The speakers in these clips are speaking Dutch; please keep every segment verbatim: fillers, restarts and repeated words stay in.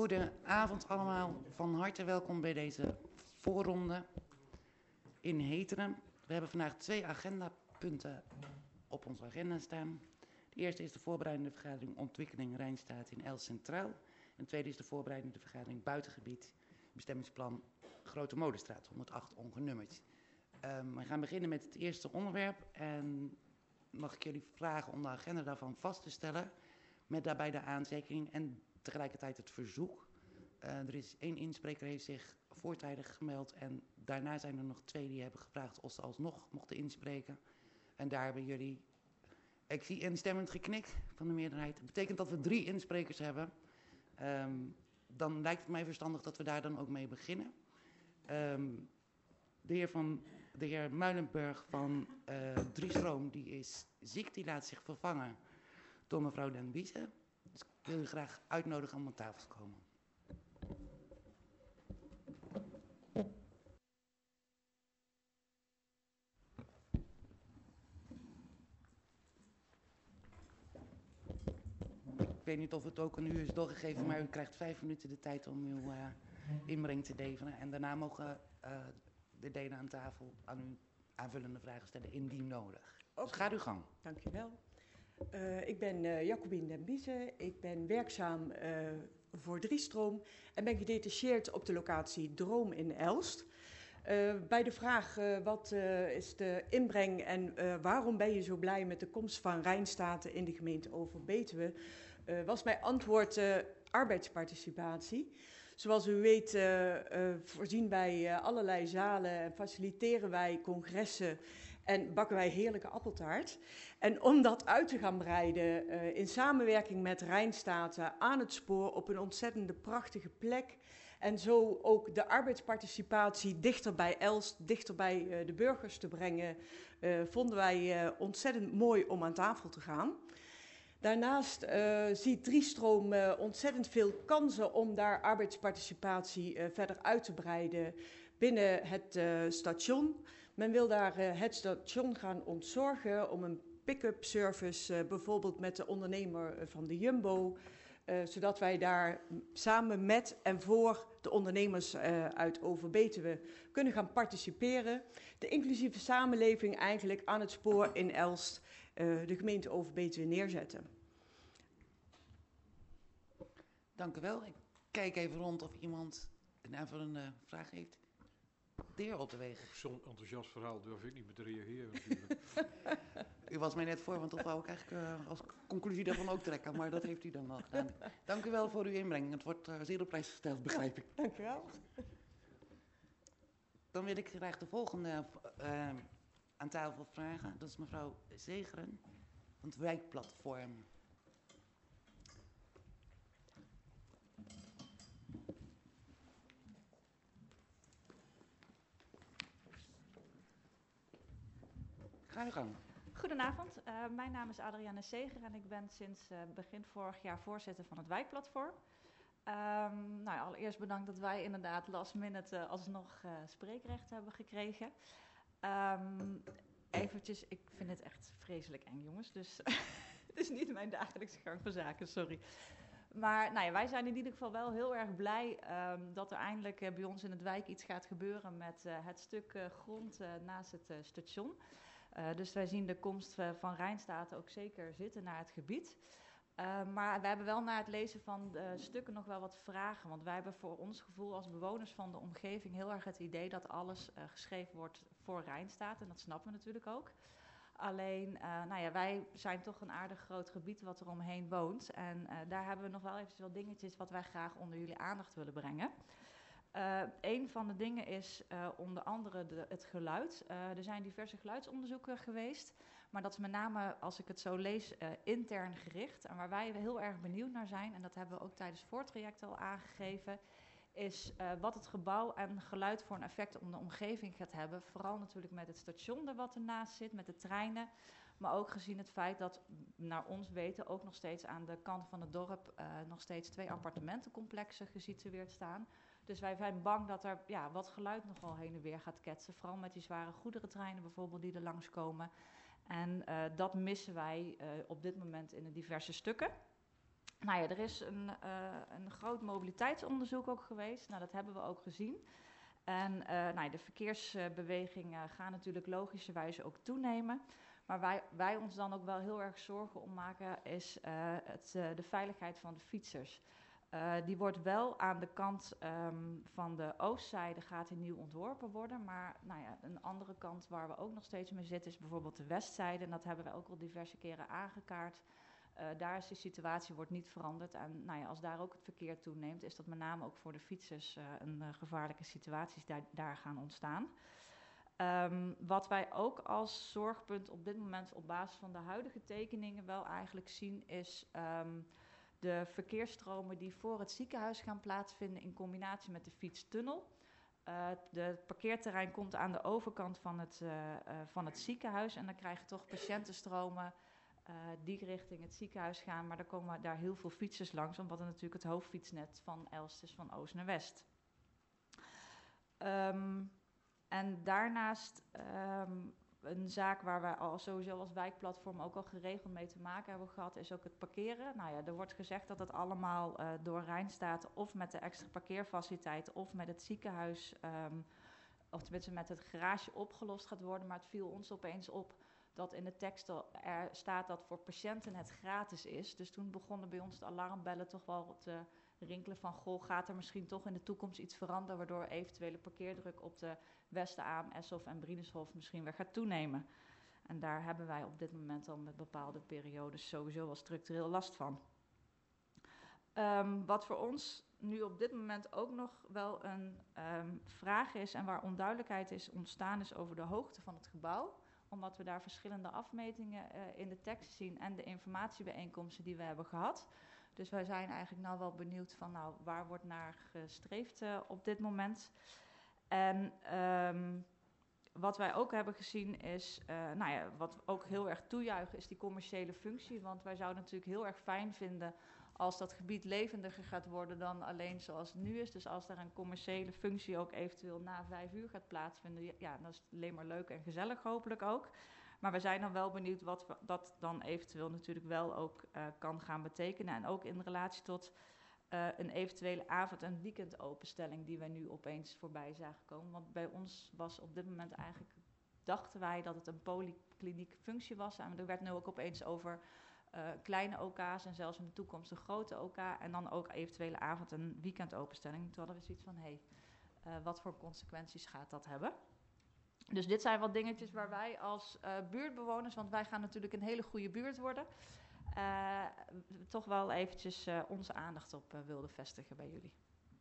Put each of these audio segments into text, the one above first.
Goedenavond allemaal, van harte welkom bij deze voorronde in Heteren. We hebben vandaag twee agendapunten op onze agenda staan. De eerste is de voorbereidende vergadering ontwikkeling Rijnstaat in Elst Centraal. En de tweede is de voorbereidende vergadering buitengebied bestemmingsplan Grote Molenstraat honderdacht ongenummerd. Um, we gaan beginnen met het eerste onderwerp en mag ik jullie vragen om de agenda daarvan vast te stellen met daarbij de aantekening en tegelijkertijd het verzoek. Uh, er is één inspreker heeft zich voortijdig gemeld en daarna zijn er nog twee die hebben gevraagd of ze alsnog mochten inspreken. En daar hebben jullie, ik zie instemmend geknik van de meerderheid. Dat betekent dat we drie insprekers hebben. Um, dan lijkt het mij verstandig dat we daar dan ook mee beginnen. Um, de, heer van, de heer Muilenburg van uh, Driestroom, die is ziek, die laat zich vervangen door mevrouw Den Biese. Dus ik wil u graag uitnodigen om aan tafel te komen. Ik weet niet of het ook aan u is doorgegeven, maar u krijgt vijf minuten de tijd om uw uh, inbreng te leveren. En daarna mogen uh, de leden aan tafel aan u aanvullende vragen stellen, indien nodig. Okay. Dus ga uw gang. Dank u wel. Uh, ik ben uh, Jacobien Den Biese. Ik ben werkzaam uh, voor Driestroom en ben gedetacheerd op de locatie Droom in Elst. Uh, bij de vraag uh, wat uh, is de inbreng en uh, waarom ben je zo blij met de komst van Rijnstaten in de gemeente Overbetuwe, uh, was mijn antwoord uh, arbeidsparticipatie. Zoals u weet uh, uh, voorzien wij uh, allerlei zalen en faciliteren wij congressen en bakken wij heerlijke appeltaart. En om dat uit te gaan breiden uh, in samenwerking met Rijnstaten aan het spoor op een ontzettende prachtige plek. En zo ook de arbeidsparticipatie dichter bij Elst, dichter bij uh, de burgers te brengen, uh, vonden wij uh, ontzettend mooi om aan tafel te gaan. Daarnaast uh, ziet Driestroom uh, ontzettend veel kansen om daar arbeidsparticipatie uh, verder uit te breiden binnen het uh, station. Men wil daar uh, het station gaan ontzorgen om een pick-up service, uh, bijvoorbeeld met de ondernemer van de Jumbo, uh, zodat wij daar samen met en voor de ondernemers uh, uit Overbetuwe kunnen gaan participeren. De inclusieve samenleving eigenlijk aan het spoor in Elst, uh, de gemeente Overbetuwe neerzetten. Dank u wel. Ik kijk even rond of iemand een aanvullende vraag heeft. De heer Ottewegen. Op zo'n enthousiast verhaal durf ik niet meer te reageren. U was mij net voor, want dat wou ik eigenlijk uh, als conclusie daarvan ook trekken. Maar dat heeft u dan wel gedaan. Dank u wel voor uw inbreng. Het wordt uh, zeer op prijs gesteld, begrijp ik. Ja, dank u wel. Dan wil ik graag de volgende uh, aan tafel vragen. Dat is mevrouw Zegeren van het Wijkplatform. Ga je gang. Goedenavond, uh, mijn naam is Adrienne Zeger en ik ben sinds uh, begin vorig jaar voorzitter van het Wijkplatform. Um, nou ja, allereerst bedankt dat wij inderdaad last minute uh, alsnog uh, spreekrecht hebben gekregen. Um, eventjes, ik vind het echt vreselijk eng jongens, dus het is niet mijn dagelijkse gang van zaken, sorry. Maar nou ja, wij zijn in ieder geval wel heel erg blij um, dat er eindelijk uh, bij ons in het wijk iets gaat gebeuren met uh, het stuk uh, grond uh, naast het uh, station. Uh, dus wij zien de komst uh, van Rijnstaten ook zeker zitten naar het gebied. Uh, maar we hebben wel na het lezen van de stukken nog wel wat vragen. Want wij hebben voor ons gevoel als bewoners van de omgeving heel erg het idee dat alles uh, geschreven wordt voor Rijnstaten. En dat snappen we natuurlijk ook. Alleen, uh, nou ja, wij zijn toch een aardig groot gebied wat er omheen woont. En uh, daar hebben we nog wel even wat dingetjes wat wij graag onder jullie aandacht willen brengen. Uh, een van de dingen is uh, onder andere de, het geluid. Uh, er zijn diverse geluidsonderzoeken geweest, maar dat is met name, als ik het zo lees, uh, intern gericht. En waar wij heel erg benieuwd naar zijn, en dat hebben we ook tijdens het voortraject al aangegeven, is uh, wat het gebouw en geluid voor een effect op de omgeving gaat hebben. Vooral natuurlijk met het station er wat ernaast zit, met de treinen. Maar ook gezien het feit dat, naar ons weten, ook nog steeds aan de kant van het dorp uh, nog steeds twee appartementencomplexen gesitueerd staan. Dus wij zijn bang dat er ja, wat geluid nog wel heen en weer gaat ketsen. Vooral met die zware goederentreinen bijvoorbeeld die er langskomen. En uh, dat missen wij uh, op dit moment in de diverse stukken. Nou ja, er is een, uh, een groot mobiliteitsonderzoek ook geweest. Nou, dat hebben we ook gezien. En uh, nou ja, de verkeersbewegingen gaan natuurlijk logischerwijs ook toenemen. Maar wij, wij ons dan ook wel heel erg zorgen om maken is uh, het, uh, de veiligheid van de fietsers. Uh, die wordt wel aan de kant um, van de oostzijde gaat die nieuw ontworpen worden. Maar nou ja, een andere kant waar we ook nog steeds mee zitten is bijvoorbeeld de westzijde. En dat hebben we ook al diverse keren aangekaart. Uh, daar is de situatie wordt niet veranderd. En nou ja, als daar ook het verkeer toeneemt, is dat met name ook voor de fietsers uh, een uh, gevaarlijke situaties daar, daar gaan ontstaan. Um, wat wij ook als zorgpunt op dit moment op basis van de huidige tekeningen wel eigenlijk zien is um, de verkeersstromen die voor het ziekenhuis gaan plaatsvinden in combinatie met de fietstunnel. Uh, de, het parkeerterrein komt aan de overkant van het, uh, uh, van het ziekenhuis en dan krijg je toch patiëntenstromen uh, die richting het ziekenhuis gaan. Maar dan komen daar heel veel fietsers langs, omdat het natuurlijk het hoofdfietsnet van Elst is van oost naar west. Um, en daarnaast um, een zaak waar wij al sowieso als wijkplatform ook al geregeld mee te maken hebben gehad, is ook het parkeren. Nou ja, er wordt gezegd dat het allemaal uh, door Rijnstaat of met de extra parkeerfaciliteit of met het ziekenhuis, um, of tenminste met het garage opgelost gaat worden. Maar het viel ons opeens op dat in de tekst er staat dat voor patiënten het gratis is. Dus toen begonnen bij ons de alarmbellen toch wel te rinkelen van, goh, gaat er misschien toch in de toekomst iets veranderen waardoor eventuele parkeerdruk op de Wester-Aam, Eshof en Brienenshof misschien weer gaat toenemen. En daar hebben wij op dit moment al met bepaalde periodes sowieso wel structureel last van. Um, wat voor ons nu op dit moment ook nog wel een um, vraag is en waar onduidelijkheid is ontstaan is over de hoogte van het gebouw. Omdat we daar verschillende afmetingen uh, in de tekst zien en de informatiebijeenkomsten die we hebben gehad. Dus wij zijn eigenlijk nou wel benieuwd van, nou, waar wordt naar gestreefd uh, op dit moment. En um, wat wij ook hebben gezien is, uh, nou ja, wat we ook heel erg toejuichen is die commerciële functie. Want wij zouden natuurlijk heel erg fijn vinden als dat gebied levendiger gaat worden dan alleen zoals het nu is. Dus als er een commerciële functie ook eventueel na vijf uur gaat plaatsvinden, ja, dat is alleen maar leuk en gezellig hopelijk ook. Maar we zijn dan wel benieuwd wat we, dat dan eventueel natuurlijk wel ook uh, kan gaan betekenen. En ook in relatie tot uh, een eventuele avond- en weekendopenstelling die wij nu opeens voorbij zagen komen. Want bij ons was op dit moment eigenlijk, dachten wij dat het een polykliniek functie was. En er werd nu ook opeens over uh, kleine O K's en zelfs in de toekomst een grote O K. En dan ook eventuele avond- en weekendopenstelling. Toen hadden we zoiets van, hé, hey, uh, wat voor consequenties gaat dat hebben? Dus dit zijn wat dingetjes waar wij als uh, buurtbewoners, want wij gaan natuurlijk een hele goede buurt worden, uh, toch wel eventjes uh, onze aandacht op uh, wilden vestigen bij jullie.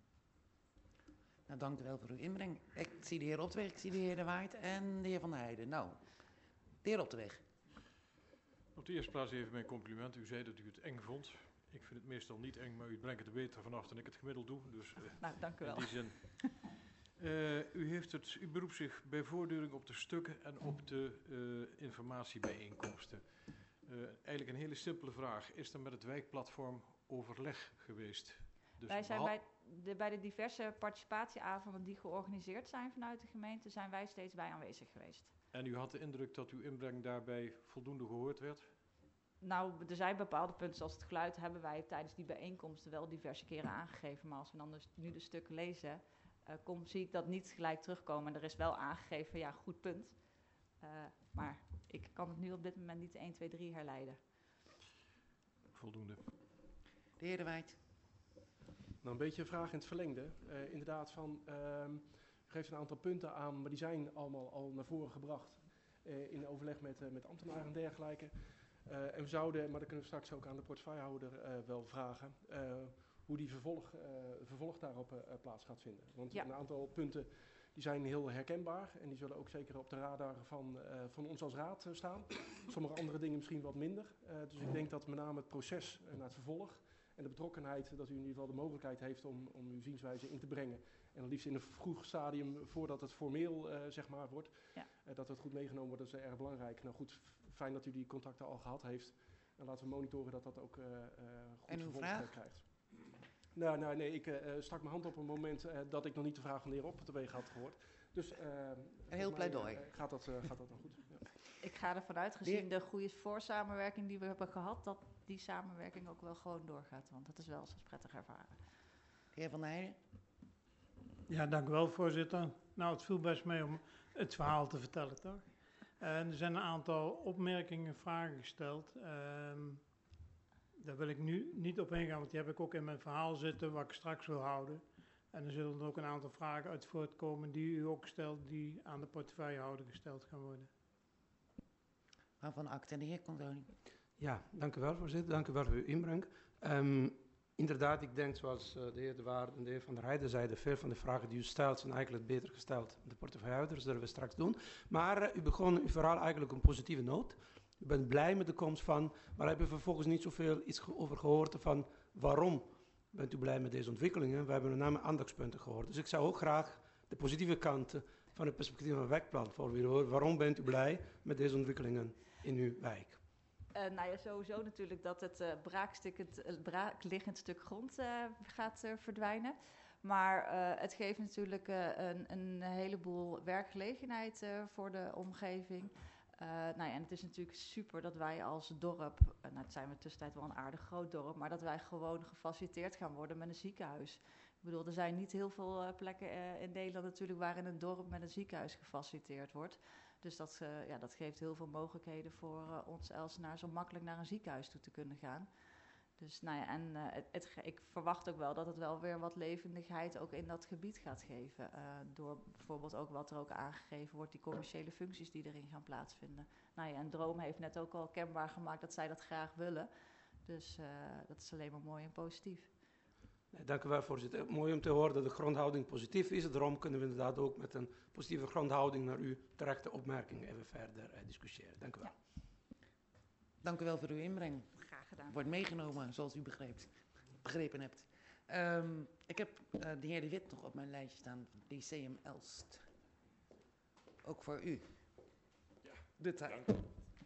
Nou, dank u wel voor uw inbreng. Ik zie de heer Op de Weg, ik zie de heer De Waard en de heer Van der Heijden. Nou, de heer Op de Weg. Op de eerste plaats even mijn compliment. U zei dat u het eng vond. Ik vind het meestal niet eng, maar u brengt het beter vanaf dan ik het gemiddeld doe. Dus uh, nou, dank u wel. In die zin. Uh, u, heeft het, u beroept zich bij voortduring op de stukken en op de uh, informatiebijeenkomsten. Uh, eigenlijk een hele simpele vraag. Is er met het wijkplatform overleg geweest? Dus wij zijn bij de, bij de diverse participatieavonden die georganiseerd zijn vanuit de gemeente, zijn wij steeds bij aanwezig geweest. En u had de indruk dat uw inbreng daarbij voldoende gehoord werd? Nou, er zijn bepaalde punten zoals het geluid hebben wij tijdens die bijeenkomsten wel diverse keren aangegeven. Maar als we dan dus nu de stukken lezen, Uh, kom, zie ik dat niet gelijk terugkomen. Er is wel aangegeven, ja, goed punt. Uh, maar ik kan het nu op dit moment niet één, twee, drie herleiden. Voldoende. De heer De Waard. Nou, een beetje een vraag in het verlengde. Uh, inderdaad, van, uh, u geeft een aantal punten aan, maar die zijn allemaal al naar voren gebracht. Uh, in overleg met, uh, met ambtenaren en dergelijke. Uh, en we zouden, maar dat kunnen we straks ook aan de portefeuillehouder uh, wel vragen, Uh, hoe die vervolg, uh, vervolg daarop uh, plaats gaat vinden. Want ja. Een aantal punten die zijn heel herkenbaar en die zullen ook zeker op de radar van, uh, van ons als raad uh, staan. Sommige andere dingen misschien wat minder. Uh, dus ik denk dat met name het proces uh, naar het vervolg en de betrokkenheid, dat u in ieder geval de mogelijkheid heeft om, om uw zienswijze in te brengen. En liefst in een vroeg stadium, voordat het formeel uh, zeg maar wordt, ja. uh, dat het goed meegenomen wordt, dat is erg belangrijk. Nou goed, fijn dat u die contacten al gehad heeft. En laten we monitoren dat dat ook uh, uh, goed vervolg krijgt. Nou, nou, nee, ik uh, stak mijn hand op een moment uh, dat ik nog niet de vraag van de heer Op de Weg had gehoord. Dus uh, een heel pleidooi. Uh, gaat, dat, uh, gaat dat dan goed. Ja. ik ga ervan uit, gezien de goede voorsamenwerking die we hebben gehad, dat die samenwerking ook wel gewoon doorgaat. Want dat is wel zo prettig ervaren. De heer Van der Heijden. Ja, dank u wel, voorzitter. Nou, het viel best mee om het verhaal te vertellen, toch? En er zijn een aantal opmerkingen, vragen gesteld. Um, daar wil ik nu niet op ingaan, want die heb ik ook in mijn verhaal zitten, wat ik straks wil houden. En er zullen ook een aantal vragen uit voortkomen die u ook stelt, die aan de portefeuillehouder gesteld gaan worden. Waarvan acte, de heer Consoli. Ja, dank u wel, voorzitter. Dank u wel voor uw inbreng. Um, inderdaad, ik denk zoals uh, de heer De Waard en de heer Van der Heijden zeiden, veel van de vragen die u stelt zijn eigenlijk beter gesteld. De portefeuillehouder, dat zullen we straks doen. Maar uh, u begon uw verhaal eigenlijk op een positieve noot. U bent blij met de komst van, maar heb je vervolgens niet zoveel iets ge- over gehoord van waarom bent u blij met deze ontwikkelingen. We hebben met name aandachtspunten gehoord. Dus ik zou ook graag de positieve kanten van het perspectief van het wijkplatform willen horen. Waarom bent u blij met deze ontwikkelingen in uw wijk? Uh, nou ja, sowieso natuurlijk dat het uh, braakliggend uh, braakliggend stuk grond uh, gaat uh, verdwijnen. Maar uh, het geeft natuurlijk uh, een, een heleboel werkgelegenheid uh, voor de omgeving. Uh, nou ja, en het is natuurlijk super dat wij als dorp, uh, nou het zijn we tussentijd wel een aardig groot dorp, maar dat wij gewoon gefaciliteerd gaan worden met een ziekenhuis. Ik bedoel, er zijn niet heel veel uh, plekken uh, in Nederland natuurlijk waarin een dorp met een ziekenhuis gefaciliteerd wordt. Dus dat, uh, ja, dat geeft heel veel mogelijkheden voor uh, ons Elsenaars om makkelijk naar een ziekenhuis toe te kunnen gaan. Dus nou ja, en uh, het, het, ik verwacht ook wel dat het wel weer wat levendigheid ook in dat gebied gaat geven. Uh, door bijvoorbeeld ook wat er ook aangegeven wordt, die commerciële functies die erin gaan plaatsvinden. Nou ja, en Droom heeft net ook al kenbaar gemaakt dat zij dat graag willen. Dus uh, dat is alleen maar mooi en positief. Nee, dank u wel, voorzitter. Mooi om te horen dat de grondhouding positief is. Daarom kunnen we inderdaad ook met een positieve grondhouding naar uw terechte opmerkingen even verder uh, discussiëren. Dank u wel. Ja. Dank u wel voor uw inbreng. Graag gedaan. Wordt meegenomen, zoals u begreep, begrepen hebt. Um, ik heb uh, de heer De Wit nog op mijn lijstje staan, Lyceum Elst. Ook voor u. Ja, de tijd. Dank.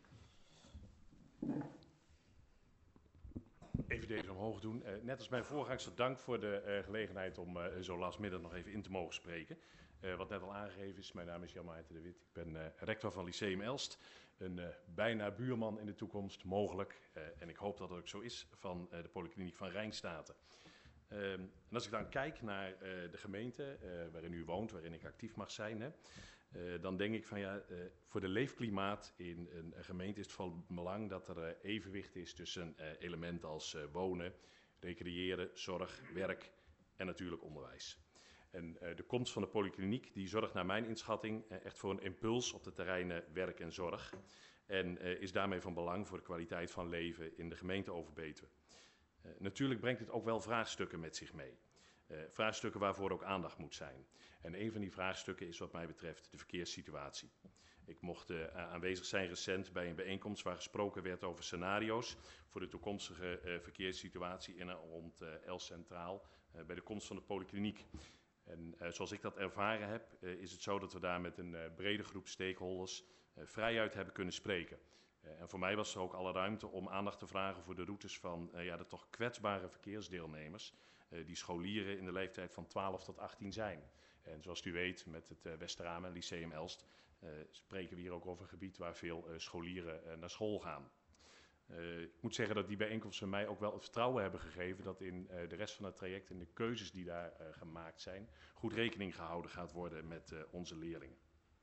Even deze omhoog doen. Uh, net als mijn voorgangster, dank voor de uh, gelegenheid om uh, zo lastmiddag nog even in te mogen spreken. Uh, wat net al aangegeven is, mijn naam is Jan Maarten de Wit. Ik ben uh, rector van Lyceum Elst. Een uh, bijna buurman in de toekomst, mogelijk. Uh, en ik hoop dat het ook zo is, van uh, de Polykliniek van Rijnstaten. Uh, en als ik dan kijk naar uh, de gemeente uh, waarin u woont, waarin ik actief mag zijn, hè, uh, dan denk ik van ja, uh, voor de leefklimaat in een, een gemeente is het van belang dat er uh, evenwicht is tussen uh, elementen als uh, wonen, recreëren, zorg, werk en natuurlijk onderwijs. En uh, de komst van de polykliniek die zorgt naar mijn inschatting uh, echt voor een impuls op de terreinen werk en zorg. En uh, is daarmee van belang voor de kwaliteit van leven in de gemeente Overbetuwe. Uh, natuurlijk brengt het ook wel vraagstukken met zich mee. Uh, vraagstukken waarvoor ook aandacht moet zijn. En een van die vraagstukken is wat mij betreft de verkeerssituatie. Ik mocht uh, aanwezig zijn recent bij een bijeenkomst waar gesproken werd over scenario's voor de toekomstige uh, verkeerssituatie in en rond uh, Elst Centraal uh, bij de komst van de polykliniek. En uh, zoals ik dat ervaren heb, uh, is het zo dat we daar met een uh, brede groep stakeholders uh, vrijuit hebben kunnen spreken. Uh, en voor mij was er ook alle ruimte om aandacht te vragen voor de routes van uh, ja, de toch kwetsbare verkeersdeelnemers, uh, die scholieren in de leeftijd van twaalf tot achttien zijn. En zoals u weet, met het uh, Westerame Lyceum Elst uh, spreken we hier ook over een gebied waar veel uh, scholieren uh, naar school gaan. Uh, ik moet zeggen dat die bijeenkomsten mij ook wel het vertrouwen hebben gegeven dat in uh, de rest van het traject en de keuzes die daar uh, gemaakt zijn, goed rekening gehouden gaat worden met uh, onze leerlingen.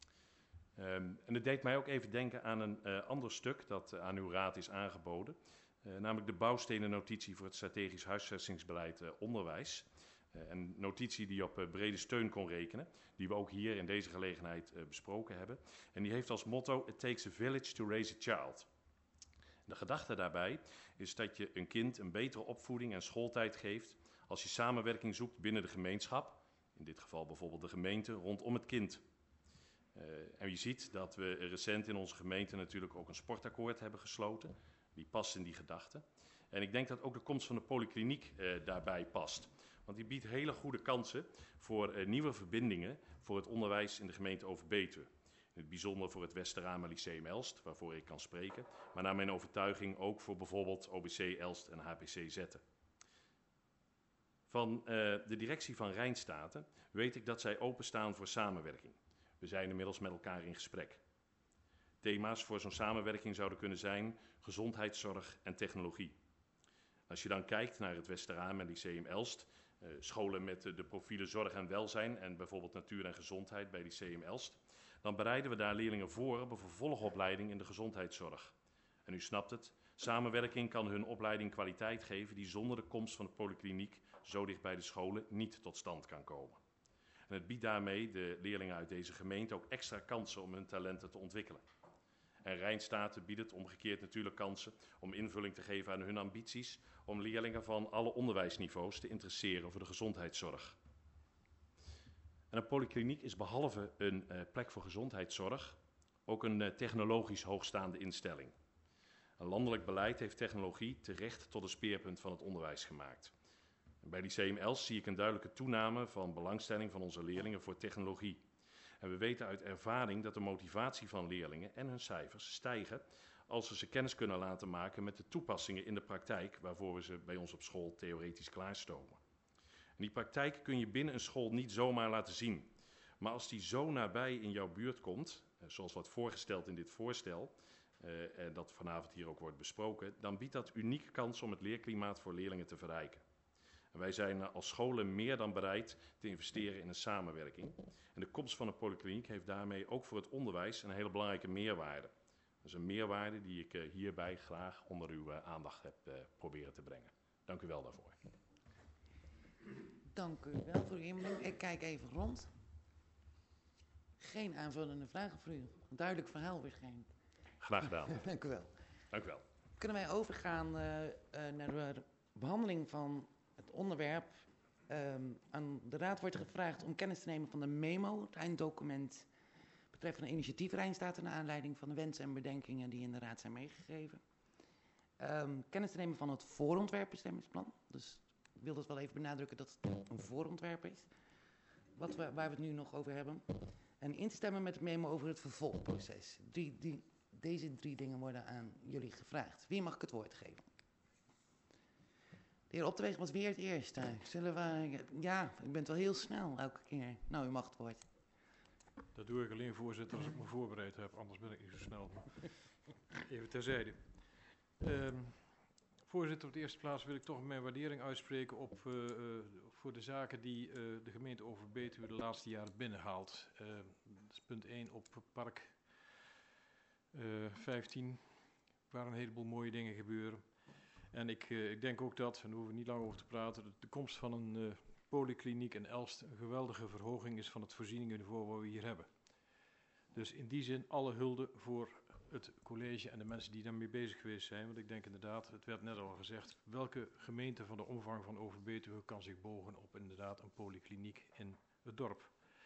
Um, en het deed mij ook even denken aan een uh, ander stuk dat uh, aan uw raad is aangeboden, uh, namelijk de bouwstenen-notitie voor het strategisch huisvestingsbeleid uh, onderwijs. Uh, een notitie die op uh, brede steun kon rekenen, die we ook hier in deze gelegenheid uh, besproken hebben. En die heeft als motto: It takes a village to raise a child. De gedachte daarbij is dat je een kind een betere opvoeding en schooltijd geeft als je samenwerking zoekt binnen de gemeenschap, in dit geval bijvoorbeeld de gemeente, rondom het kind. Uh, en je ziet dat we recent in onze gemeente natuurlijk ook een sportakkoord hebben gesloten, die past in die gedachte. En ik denk dat ook de komst van de polykliniek uh, daarbij past, want die biedt hele goede kansen voor uh, nieuwe verbindingen voor het onderwijs in de gemeente Overbetuwe. In het bijzonder voor het Westerame Lyceum Elst, waarvoor ik kan spreken, maar naar mijn overtuiging ook voor bijvoorbeeld O B C Elst en H P C Zetten. Van uh, de directie van Rijnstaten weet ik dat zij openstaan voor samenwerking. We zijn inmiddels met elkaar in gesprek. Thema's voor zo'n samenwerking zouden kunnen zijn gezondheidszorg en technologie. Als je dan kijkt naar het Westeraam en Lyceum Elst, uh, scholen met uh, de profielen zorg en welzijn en bijvoorbeeld natuur en gezondheid bij Lyceum Elst, dan bereiden we daar leerlingen voor op een vervolgopleiding in de gezondheidszorg. En u snapt het, samenwerking kan hun opleiding kwaliteit geven die zonder de komst van de polykliniek zo dicht bij de scholen niet tot stand kan komen. En het biedt daarmee de leerlingen uit deze gemeente ook extra kansen om hun talenten te ontwikkelen. En Rijnstaten biedt het omgekeerd natuurlijk kansen om invulling te geven aan hun ambities om leerlingen van alle onderwijsniveaus te interesseren voor de gezondheidszorg. En een polykliniek is behalve een uh, plek voor gezondheidszorg ook een uh, technologisch hoogstaande instelling. Een landelijk beleid heeft technologie terecht tot een speerpunt van het onderwijs gemaakt. En bij Lyceum Elst zie ik een duidelijke toename van belangstelling van onze leerlingen voor technologie. En we weten uit ervaring dat de motivatie van leerlingen en hun cijfers stijgen als ze ze kennis kunnen laten maken met de toepassingen in de praktijk waarvoor we ze bij ons op school theoretisch klaarstomen. En die praktijk kun je binnen een school niet zomaar laten zien. Maar als die zo nabij in jouw buurt komt, zoals wordt voorgesteld in dit voorstel, uh, en dat vanavond hier ook wordt besproken, dan biedt dat unieke kans om het leerklimaat voor leerlingen te verrijken. En wij zijn als scholen meer dan bereid te investeren in een samenwerking. En de komst van een polykliniek heeft daarmee ook voor het onderwijs een hele belangrijke meerwaarde. Dat is een meerwaarde die ik uh, hierbij graag onder uw uh, aandacht heb uh, proberen te brengen. Dank u wel daarvoor. Dank u wel voor uw inbreng. Ik kijk even rond. Geen aanvullende vragen voor u. Duidelijk verhaal waarschijnlijk. Graag gedaan. Dank u wel. Dank u wel. Kunnen wij overgaan uh, uh, naar de behandeling van het onderwerp. Um, aan de Raad wordt gevraagd om kennis te nemen van de memo, het einddocument betreffende initiatief Rijnstaten naar aanleiding van de wensen en bedenkingen die in de Raad zijn meegegeven. Um, kennis te nemen van het voorontwerpbestemmingsplan. Dus ik wil dat wel even benadrukken dat het een voorontwerp is, wat we, waar we het nu nog over hebben. En in te stemmen met het memo over het vervolgproces. Die, die, deze drie dingen worden aan jullie gevraagd. Wie mag ik het woord geven? De heer Opteweg was weer het eerst. Zullen we... Ja, ik ben het wel heel snel elke keer. Nou, u mag het woord. Dat doe ik alleen, voorzitter, als ik me voorbereid heb. Anders ben ik niet zo snel. Even terzijde. Um, voorzitter, op de eerste plaats wil ik toch mijn waardering uitspreken op, uh, uh, voor de zaken die uh, de gemeente Overbetuwe de laatste jaren binnenhaalt. Uh, dat is punt één op park uh, vijftien, waar een heleboel mooie dingen gebeuren. En ik, uh, ik denk ook dat, en daar hoeven we niet lang over te praten, dat de komst van een uh, polykliniek in Elst een geweldige verhoging is van het voorzieningenniveau wat we hier hebben. Dus in die zin alle hulde voor het college en de mensen die daarmee bezig geweest zijn. Want ik denk inderdaad, het werd net al gezegd, welke gemeente van de omvang van Overbetuwe kan zich bogen op inderdaad een polykliniek in het dorp.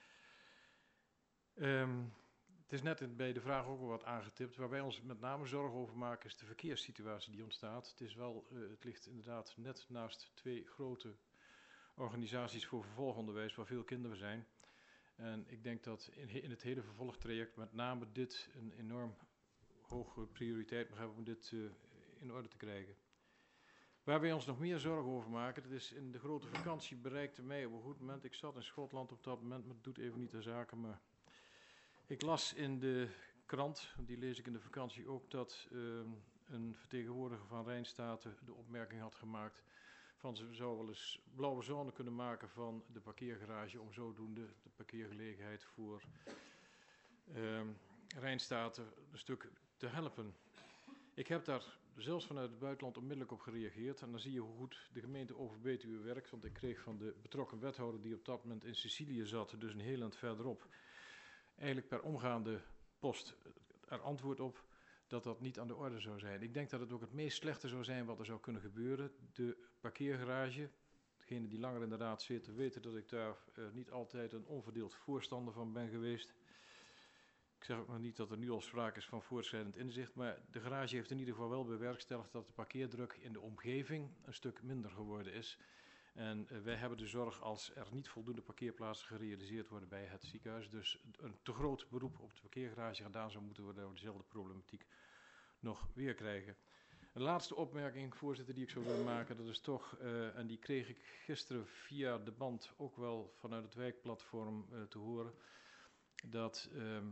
Um, Het is net bij de vraag ook al wat aangetipt. Waar wij ons met name zorgen over maken is de verkeerssituatie die ontstaat. Het is wel, uh, het ligt inderdaad net naast twee grote organisaties voor vervolgonderwijs waar veel kinderen zijn. En ik denk dat in, in het hele vervolgtraject met name dit een enorm hoge prioriteit mag hebben om dit uh, in orde te krijgen. Waar wij ons nog meer zorgen over maken, dat is in de grote vakantie bereikte mij op een goed moment. Ik zat in Schotland op dat moment, maar het doet even niet de zaken, maar... Ik las in de krant, die lees ik in de vakantie ook, dat uh, een vertegenwoordiger van Rijnstaten de opmerking had gemaakt van ze zou wel eens blauwe zone kunnen maken van de parkeergarage om zodoende de parkeergelegenheid voor uh, Rijnstaten een stuk te helpen. Ik heb daar zelfs vanuit het buitenland onmiddellijk op gereageerd en dan zie je hoe goed de gemeente Overbetuwe werkt, want ik kreeg van de betrokken wethouder die op dat moment in Sicilië zat, dus een heel eind verderop, eigenlijk per omgaande post er antwoord op dat dat niet aan de orde zou zijn. Ik denk dat het ook het meest slechte zou zijn wat er zou kunnen gebeuren. De parkeergarage, degenen die langer in de raad zitten weten dat ik daar uh, niet altijd een onverdeeld voorstander van ben geweest. Ik zeg ook nog niet dat er nu al sprake is van voortschrijdend inzicht, maar de garage heeft in ieder geval wel bewerkstelligd dat de parkeerdruk in de omgeving een stuk minder geworden is. En uh, wij hebben de zorg als er niet voldoende parkeerplaatsen gerealiseerd worden bij het ziekenhuis. Dus een te groot beroep op de parkeergarage gedaan zou moeten worden, dat we dezelfde problematiek nog weer krijgen. Een laatste opmerking, voorzitter, die ik zou willen maken, dat is toch, uh, en die kreeg ik gisteren via de band ook wel vanuit het wijkplatform uh, te horen, dat uh,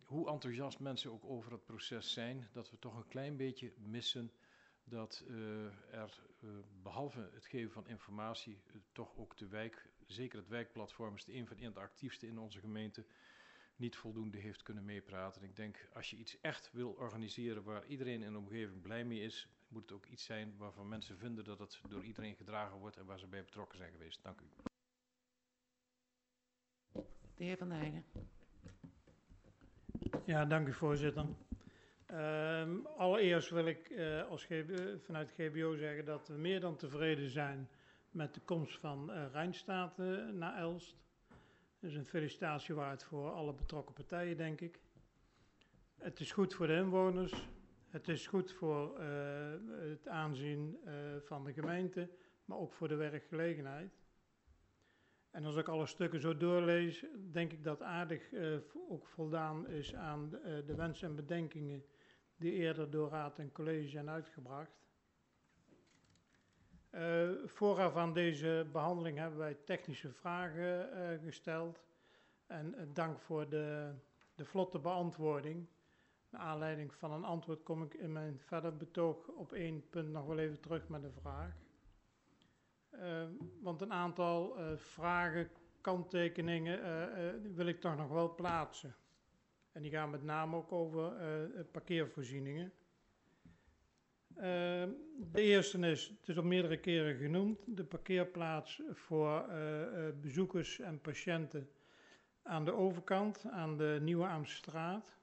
hoe enthousiast mensen ook over het proces zijn, dat we toch een klein beetje missen dat uh, er, uh, behalve het geven van informatie, uh, toch ook de wijk, zeker het wijkplatform is de een van de actiefste in onze gemeente, niet voldoende heeft kunnen meepraten. Ik denk, als je iets echt wil organiseren waar iedereen in de omgeving blij mee is, moet het ook iets zijn waarvan mensen vinden dat het door iedereen gedragen wordt en waar ze bij betrokken zijn geweest. Dank u. De heer Van der Heijden. Ja, dank u voorzitter. Um, allereerst wil ik uh, als G B, vanuit G B O zeggen dat we meer dan tevreden zijn met de komst van uh, Rijnstaten naar Elst. Dat is een felicitatie waard voor alle betrokken partijen, denk ik. Het is goed voor de inwoners. Het is goed voor uh, het aanzien uh, van de gemeente, maar ook voor de werkgelegenheid. En als ik alle stukken zo doorlees, denk ik dat aardig uh, ook voldaan is aan de, uh, de wensen en bedenkingen die eerder door raad en college zijn uitgebracht. Uh, vooraf aan deze behandeling hebben wij technische vragen uh, gesteld. En uh, dank voor de, de vlotte beantwoording. Naar aanleiding van een antwoord kom ik in mijn verder betoog op één punt nog wel even terug met een vraag. Uh, want een aantal uh, vragen, kanttekeningen uh, uh, wil ik toch nog wel plaatsen. En die gaan met name ook over uh, parkeervoorzieningen. Uh, de eerste is, het is al meerdere keren genoemd, de parkeerplaats voor uh, uh, bezoekers en patiënten aan de overkant, aan de Nieuwe Amststraat.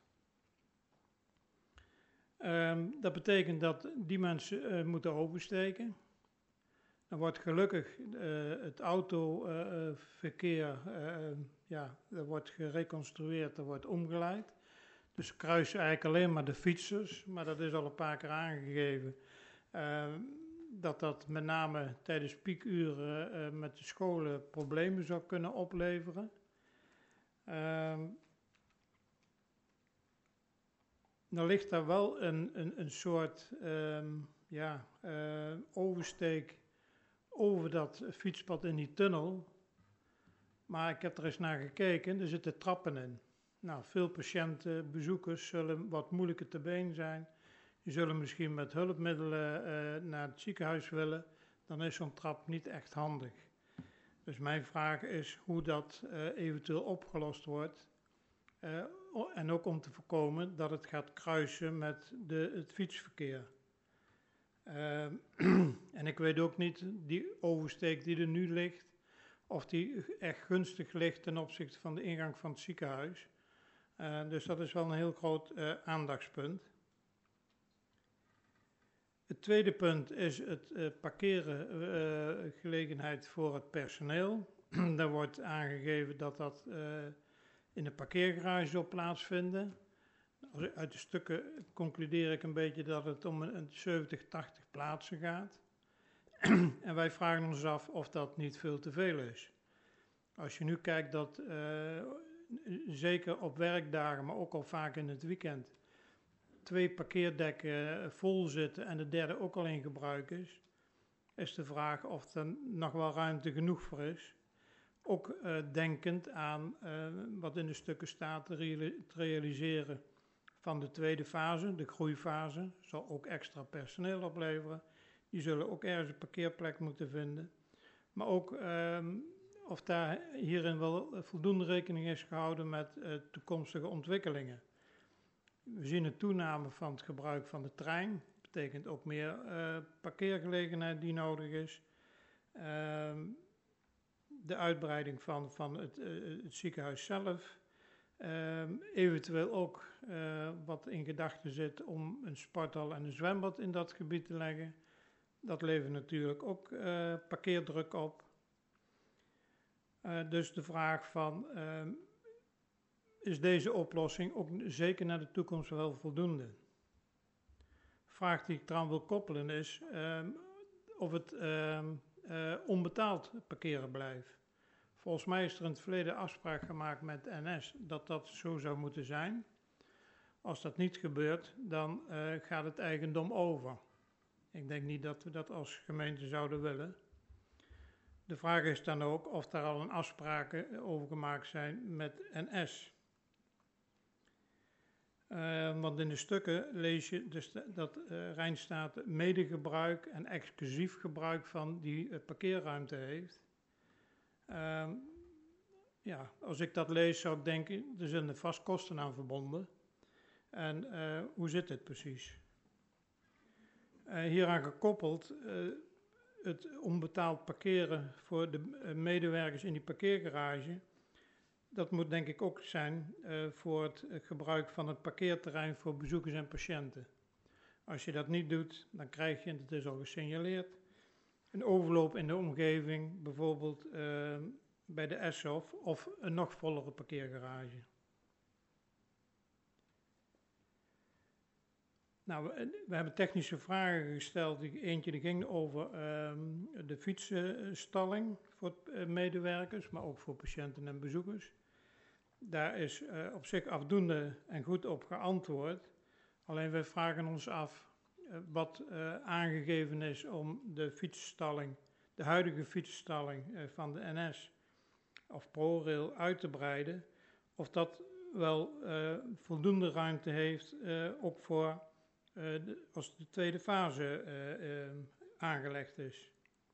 Uh, dat betekent dat die mensen uh, moeten oversteken. Dan wordt gelukkig uh, het autoverkeer uh, uh, ja, dat wordt gereconstrueerd, dat wordt omgeleid. Dus ze kruisen eigenlijk alleen maar de fietsers, maar dat is al een paar keer aangegeven. Uh, dat dat met name tijdens piekuren uh, met de scholen problemen zou kunnen opleveren. Uh, dan ligt daar wel een, een, een soort um, ja, uh, oversteek over dat fietspad in die tunnel. Maar ik heb er eens naar gekeken, er zitten trappen in. Nou, veel patiënten, bezoekers zullen wat moeilijker te been zijn. Die zullen misschien met hulpmiddelen uh, naar het ziekenhuis willen. Dan is zo'n trap niet echt handig. Dus mijn vraag is hoe dat uh, eventueel opgelost wordt. Uh, en ook om te voorkomen dat het gaat kruisen met de, het fietsverkeer. Uh, en ik weet ook niet, die oversteek die er nu ligt, of die echt gunstig ligt ten opzichte van de ingang van het ziekenhuis. Uh, dus dat is wel een heel groot uh, aandachtspunt. Het tweede punt is het uh, parkeren uh, gelegenheid voor het personeel. Daar wordt aangegeven dat dat uh, in de parkeergarage zal plaatsvinden. Uit de stukken concludeer ik een beetje dat het om een zeventig, tachtig plaatsen gaat. En wij vragen ons af of dat niet veel te veel is. Als je nu kijkt dat uh, zeker op werkdagen, maar ook al vaak in het weekend, twee parkeerdekken vol zitten en de derde ook al in gebruik is, is de vraag of er nog wel ruimte genoeg voor is. Ook uh, denkend aan uh, wat in de stukken staat te, reali- te realiseren van de tweede fase, de groeifase, zal ook extra personeel opleveren. Die zullen ook ergens een parkeerplek moeten vinden. Maar ook uh, of daar hierin wel voldoende rekening is gehouden met uh, toekomstige ontwikkelingen. We zien een toename van het gebruik van de trein. Dat betekent ook meer uh, parkeergelegenheid die nodig is. Uh, de uitbreiding van, van het, uh, het ziekenhuis zelf. Uh, eventueel ook uh, wat in gedachten zit om een sporthal en een zwembad in dat gebied te leggen. Dat levert natuurlijk ook uh, parkeerdruk op. Uh, dus de vraag van, uh, is deze oplossing ook zeker naar de toekomst wel voldoende? Vraag die ik eraan wil koppelen is uh, of het uh, uh, onbetaald parkeren blijft. Volgens mij is er in het verleden afspraak gemaakt met N S dat dat zo zou moeten zijn. Als dat niet gebeurt, dan uh, gaat het eigendom over. Ik denk niet dat we dat als gemeente zouden willen. De vraag is dan ook of daar al een afspraken over gemaakt zijn met N S. Uh, want in de stukken lees je dus dat uh, Rijnstaten medegebruik en exclusief gebruik van die uh, parkeerruimte heeft. Uh, ja, als ik dat lees zou ik denken, er zijn er vast kosten aan verbonden. En uh, hoe zit dit precies? Uh, hieraan gekoppeld, uh, het onbetaald parkeren voor de uh, medewerkers in die parkeergarage. Dat moet denk ik ook zijn uh, voor het uh, gebruik van het parkeerterrein voor bezoekers en patiënten. Als je dat niet doet, dan krijg je, het is al gesignaleerd, een overloop in de omgeving, bijvoorbeeld uh, bij de Eshof of een nog vollere parkeergarage. Nou, we, we hebben technische vragen gesteld. Die, eentje die ging over uh, de fietsenstalling voor uh, medewerkers, maar ook voor patiënten en bezoekers. Daar is uh, op zich afdoende en goed op geantwoord. Alleen wij vragen ons af uh, wat uh, aangegeven is om de fietsstalling, de huidige fietsstalling uh, van de N S of ProRail uit te breiden. Of dat wel uh, voldoende ruimte heeft, uh, ook voor uh, de, als de tweede fase uh, uh, aangelegd is.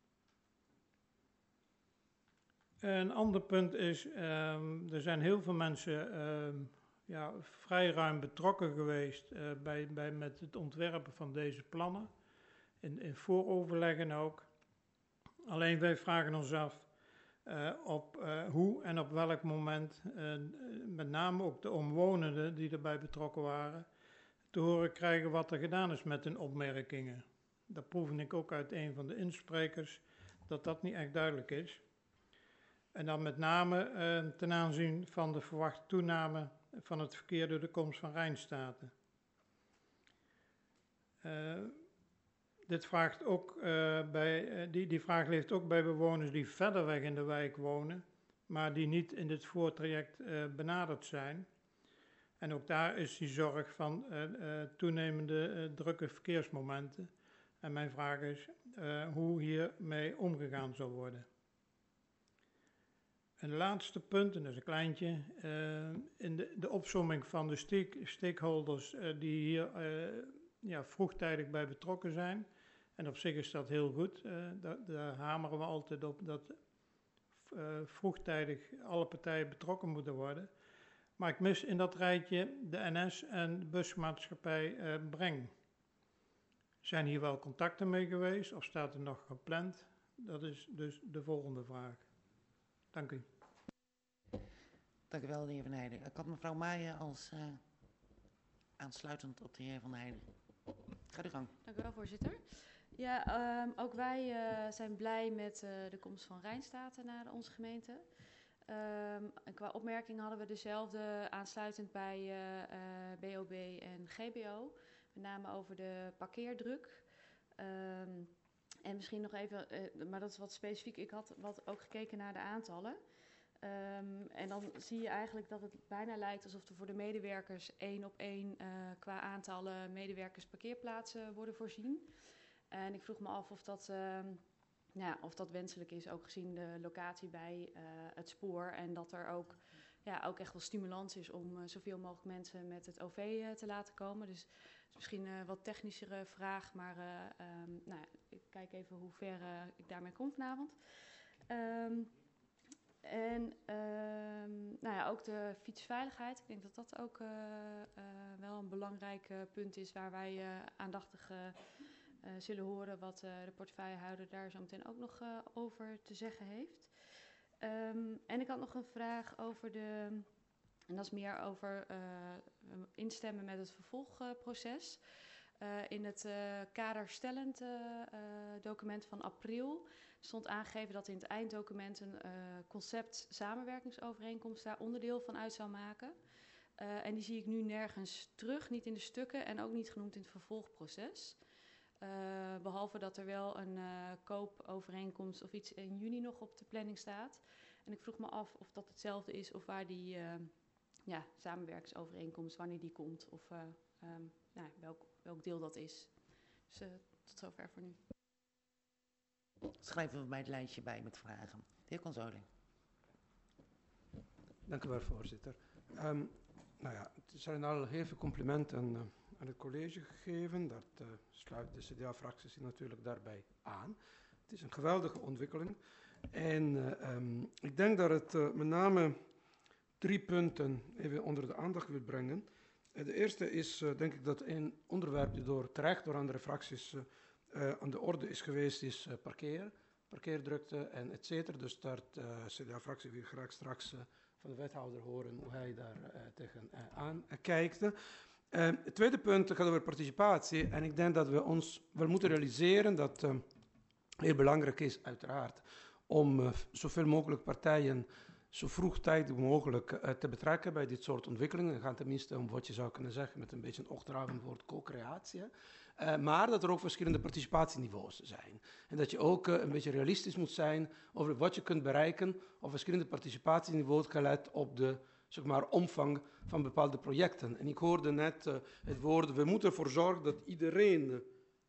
Een ander punt is, um, er zijn heel veel mensen um, ja, vrij ruim betrokken geweest uh, bij, bij met het ontwerpen van deze plannen, in, in vooroverleggen ook. Alleen wij vragen ons af uh, op uh, hoe en op welk moment, uh, met name ook de omwonenden die erbij betrokken waren, te horen krijgen wat er gedaan is met hun opmerkingen. Dat proefde ik ook uit een van de insprekers, dat dat niet echt duidelijk is. En dan met name uh, ten aanzien van de verwachte toename van het verkeer door de komst van Rijnstaten. Uh, dit vraagt ook, uh, bij, uh, die, die vraag leeft ook bij bewoners die verder weg in de wijk wonen, maar die niet in dit voortraject uh, benaderd zijn. En ook daar is die zorg van uh, uh, toenemende uh, drukke verkeersmomenten. En mijn vraag is uh, hoe hiermee omgegaan zal worden. Een laatste punt, en dat is een kleintje, uh, in de, de opsomming van de stake, stakeholders uh, die hier uh, ja, vroegtijdig bij betrokken zijn. En op zich is dat heel goed, uh, daar, daar hameren we altijd op dat uh, vroegtijdig alle partijen betrokken moeten worden. Maar ik mis in dat rijtje de N S en de busmaatschappij uh, Breng. Zijn hier wel contacten mee geweest of staat er nog gepland? Dat is dus de volgende vraag. Dank u. Dank u wel, de heer Van Heijden. Ik had mevrouw Meijer als uh, aansluitend op de heer Van Heijden. Ga de gang. Dank u wel, voorzitter. Ja, um, ook wij uh, zijn blij met uh, de komst van Rijnstaten naar onze gemeente. Um, en qua opmerking hadden we dezelfde aansluitend bij uh, uh, B O B en G B O. Met name over de parkeerdruk. Um, En misschien nog even, uh, maar dat is wat specifiek, ik had wat ook gekeken naar de aantallen. Um, en dan zie je eigenlijk dat het bijna lijkt alsof er voor de medewerkers één op één uh, qua aantallen medewerkers parkeerplaatsen worden voorzien. En ik vroeg me af of dat, uh, nou ja, of dat wenselijk is, ook gezien de locatie bij uh, het spoor. En dat er ook, ja, ook echt wel stimulans is om uh, zoveel mogelijk mensen met het O V uh, te laten komen. Dus misschien een uh, wat technischere vraag, maar uh, um, nou, ik kijk even hoe ver uh, ik daarmee kom vanavond. Um, en um, nou ja, ook de fietsveiligheid. Ik denk dat dat ook uh, uh, wel een belangrijk uh, punt is waar wij uh, aandachtig uh, uh, zullen horen wat uh, de portefeuillehouder daar zo meteen ook nog uh, over te zeggen heeft. Um, en ik had nog een vraag over de... En dat is meer over uh, instemmen met het vervolgproces. Uh, in het uh, kaderstellend uh, uh, document van april stond aangegeven dat in het einddocument een uh, concept samenwerkingsovereenkomst daar onderdeel van uit zou maken. Uh, en die zie ik nu nergens terug, niet in de stukken en ook niet genoemd in het vervolgproces. Uh, behalve dat er wel een uh, koopovereenkomst of iets in juni nog op de planning staat. En ik vroeg me af of dat hetzelfde is of waar die... Uh, Ja, samenwerkingsovereenkomst, wanneer die komt of uh, um, nou, welk, welk deel dat is. Dus uh, tot zover voor nu. Schrijven we bij het lijstje bij met vragen. De heer Consoling. Dank u wel, voorzitter. Um, nou ja, het Er zijn al heel veel complimenten uh, aan het college gegeven. Dat uh, sluit de C D A-fractie zich natuurlijk daarbij aan. Het is een geweldige ontwikkeling. En uh, um, ik denk dat het uh, met name drie punten even onder de aandacht wil brengen. Uh, de eerste is, uh, denk ik, dat een onderwerp die door, terecht door andere fracties uh, uh, aan de orde is geweest, is uh, parkeer, parkeerdrukte en et cetera. Dus daar de uh, C D A-fractie wil graag straks uh, van de wethouder horen hoe hij daar uh, tegen uh, aan uh, kijkt. Uh, het tweede punt gaat over participatie. En ik denk dat we ons wel moeten realiseren dat uh, heel belangrijk is, uiteraard, om uh, zoveel mogelijk partijen zo vroegtijdig mogelijk uh, te betrekken bij dit soort ontwikkelingen. Het gaat tenminste om wat je zou kunnen zeggen met een beetje een opdravend woord co-creatie. Uh, maar dat er ook verschillende participatieniveaus zijn. En dat je ook uh, een beetje realistisch moet zijn over wat je kunt bereiken op verschillende participatieniveaus gelet op de zeg maar, omvang van bepaalde projecten. En ik hoorde net uh, het woord, we moeten ervoor zorgen dat iedereen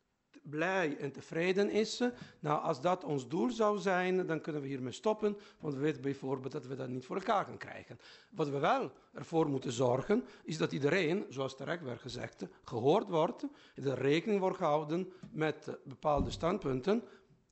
blij en tevreden is. Nou, als dat ons doel zou zijn, dan kunnen we hiermee stoppen, want we weten bijvoorbeeld dat we dat niet voor elkaar gaan krijgen. Wat we wel ervoor moeten zorgen, is dat iedereen, zoals terecht werd gezegd, gehoord wordt, en er rekening wordt gehouden met bepaalde standpunten,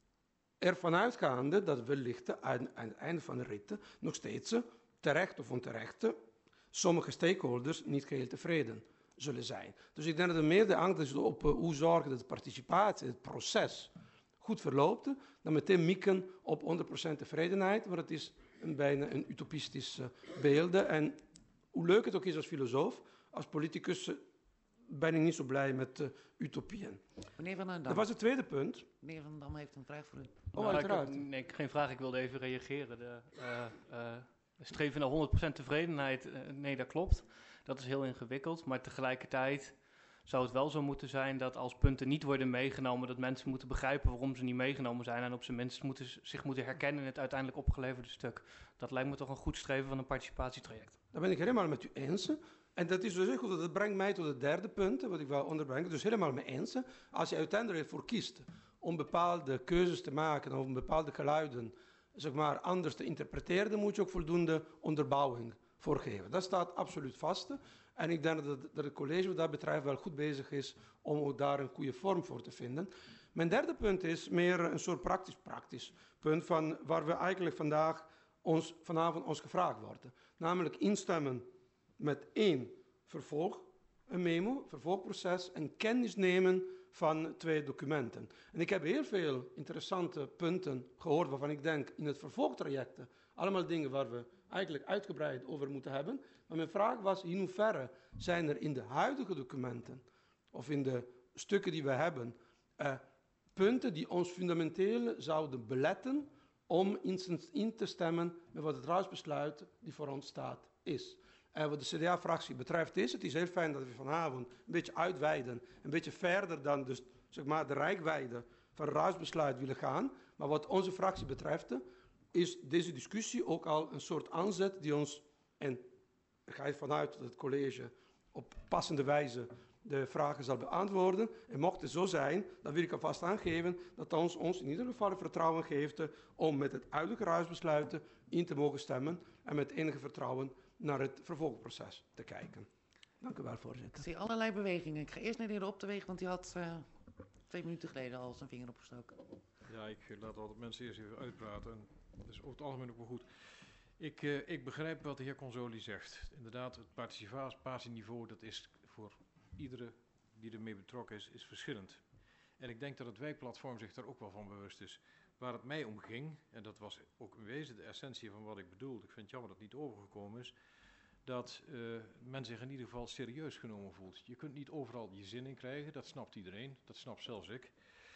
ervan uitgaande dat wellicht aan, aan het einde van de rit nog steeds, terecht of onterecht, sommige stakeholders niet geheel tevreden zullen zijn. Dus ik denk dat er meer de aandacht is op uh, hoe zorgen dat de participatie, het proces, goed verloopt, dan meteen mikken op honderd procent tevredenheid, want het is een bijna een utopistisch uh, beeld. En hoe leuk het ook is als filosoof, als politicus uh, ben ik niet zo blij met uh, utopieën. Meneer Van den Dam. Dat was het tweede punt. Meneer Van den Dam heeft een vraag voor u. Oh, nou, uiteraard. Ik heb, nee, geen vraag, ik wilde even reageren. De, uh, uh, streven naar honderd procent tevredenheid, uh, nee, dat klopt. Dat is heel ingewikkeld, maar tegelijkertijd zou het wel zo moeten zijn dat als punten niet worden meegenomen, dat mensen moeten begrijpen waarom ze niet meegenomen zijn en op zijn minst moeten, zich moeten herkennen in het uiteindelijk opgeleverde stuk. Dat lijkt me toch een goed streven van een participatietraject. Daar ben ik helemaal met u eens. En dat is dus heel goed, dat brengt mij tot het derde punt, wat ik wil onderbrengen. Dus helemaal mee eens. Als je uiteindelijk ervoor kiest om bepaalde keuzes te maken, of om bepaalde geluiden zeg maar, anders te interpreteren, dan moet je ook voldoende onderbouwing voor geven. Dat staat absoluut vast. En ik denk dat, dat het college wat dat betreft wel goed bezig is om ook daar een goede vorm voor te vinden. Mijn derde punt is meer een soort praktisch-praktisch punt van waar we eigenlijk vandaag ons, vanavond ons gevraagd worden. Namelijk instemmen met één vervolg, een memo, vervolgproces en kennis nemen van twee documenten. En ik heb heel veel interessante punten gehoord waarvan ik denk in het vervolgtraject allemaal dingen waar we eigenlijk uitgebreid over moeten hebben. Maar mijn vraag was, in hoeverre zijn er in de huidige documenten of in de stukken die we hebben uh, punten die ons fundamenteel zouden beletten om in te stemmen met wat het raadsbesluit die voor ons staat is. En wat de C D A-fractie betreft is, het is heel fijn dat we vanavond een beetje uitweiden, een beetje verder dan dus, zeg maar, de reikwijdte van het raadsbesluit willen gaan. Maar wat onze fractie betreft, is deze discussie ook al een soort aanzet die ons, en ik ga ervan uit dat het college op passende wijze de vragen zal beantwoorden. En mocht het zo zijn, dan wil ik alvast aangeven dat ons, ons in ieder geval het vertrouwen geeft om met het huidige raadsbesluit in te mogen stemmen en met enige vertrouwen naar het vervolgproces te kijken. Dank u wel, voorzitter. Ik zie allerlei bewegingen. Ik ga eerst naar de heer Optewegen, want die had uh, twee minuten geleden al zijn vinger opgestoken. Ja, ik laat altijd mensen eerst even uitpraten. En dat is over het algemeen ook wel goed. Ik, uh, ik begrijp wat de heer Consoli zegt. Inderdaad, het participatieniveau, dat is voor iedere die ermee betrokken is, is verschillend. En ik denk dat het wijkplatform zich daar ook wel van bewust is. Waar het mij om ging, en dat was ook in wezen de essentie van wat ik bedoelde, ik vind het jammer dat het niet overgekomen is, dat uh, men zich in ieder geval serieus genomen voelt. Je kunt niet overal je zin in krijgen, dat snapt iedereen, dat snapt zelfs ik.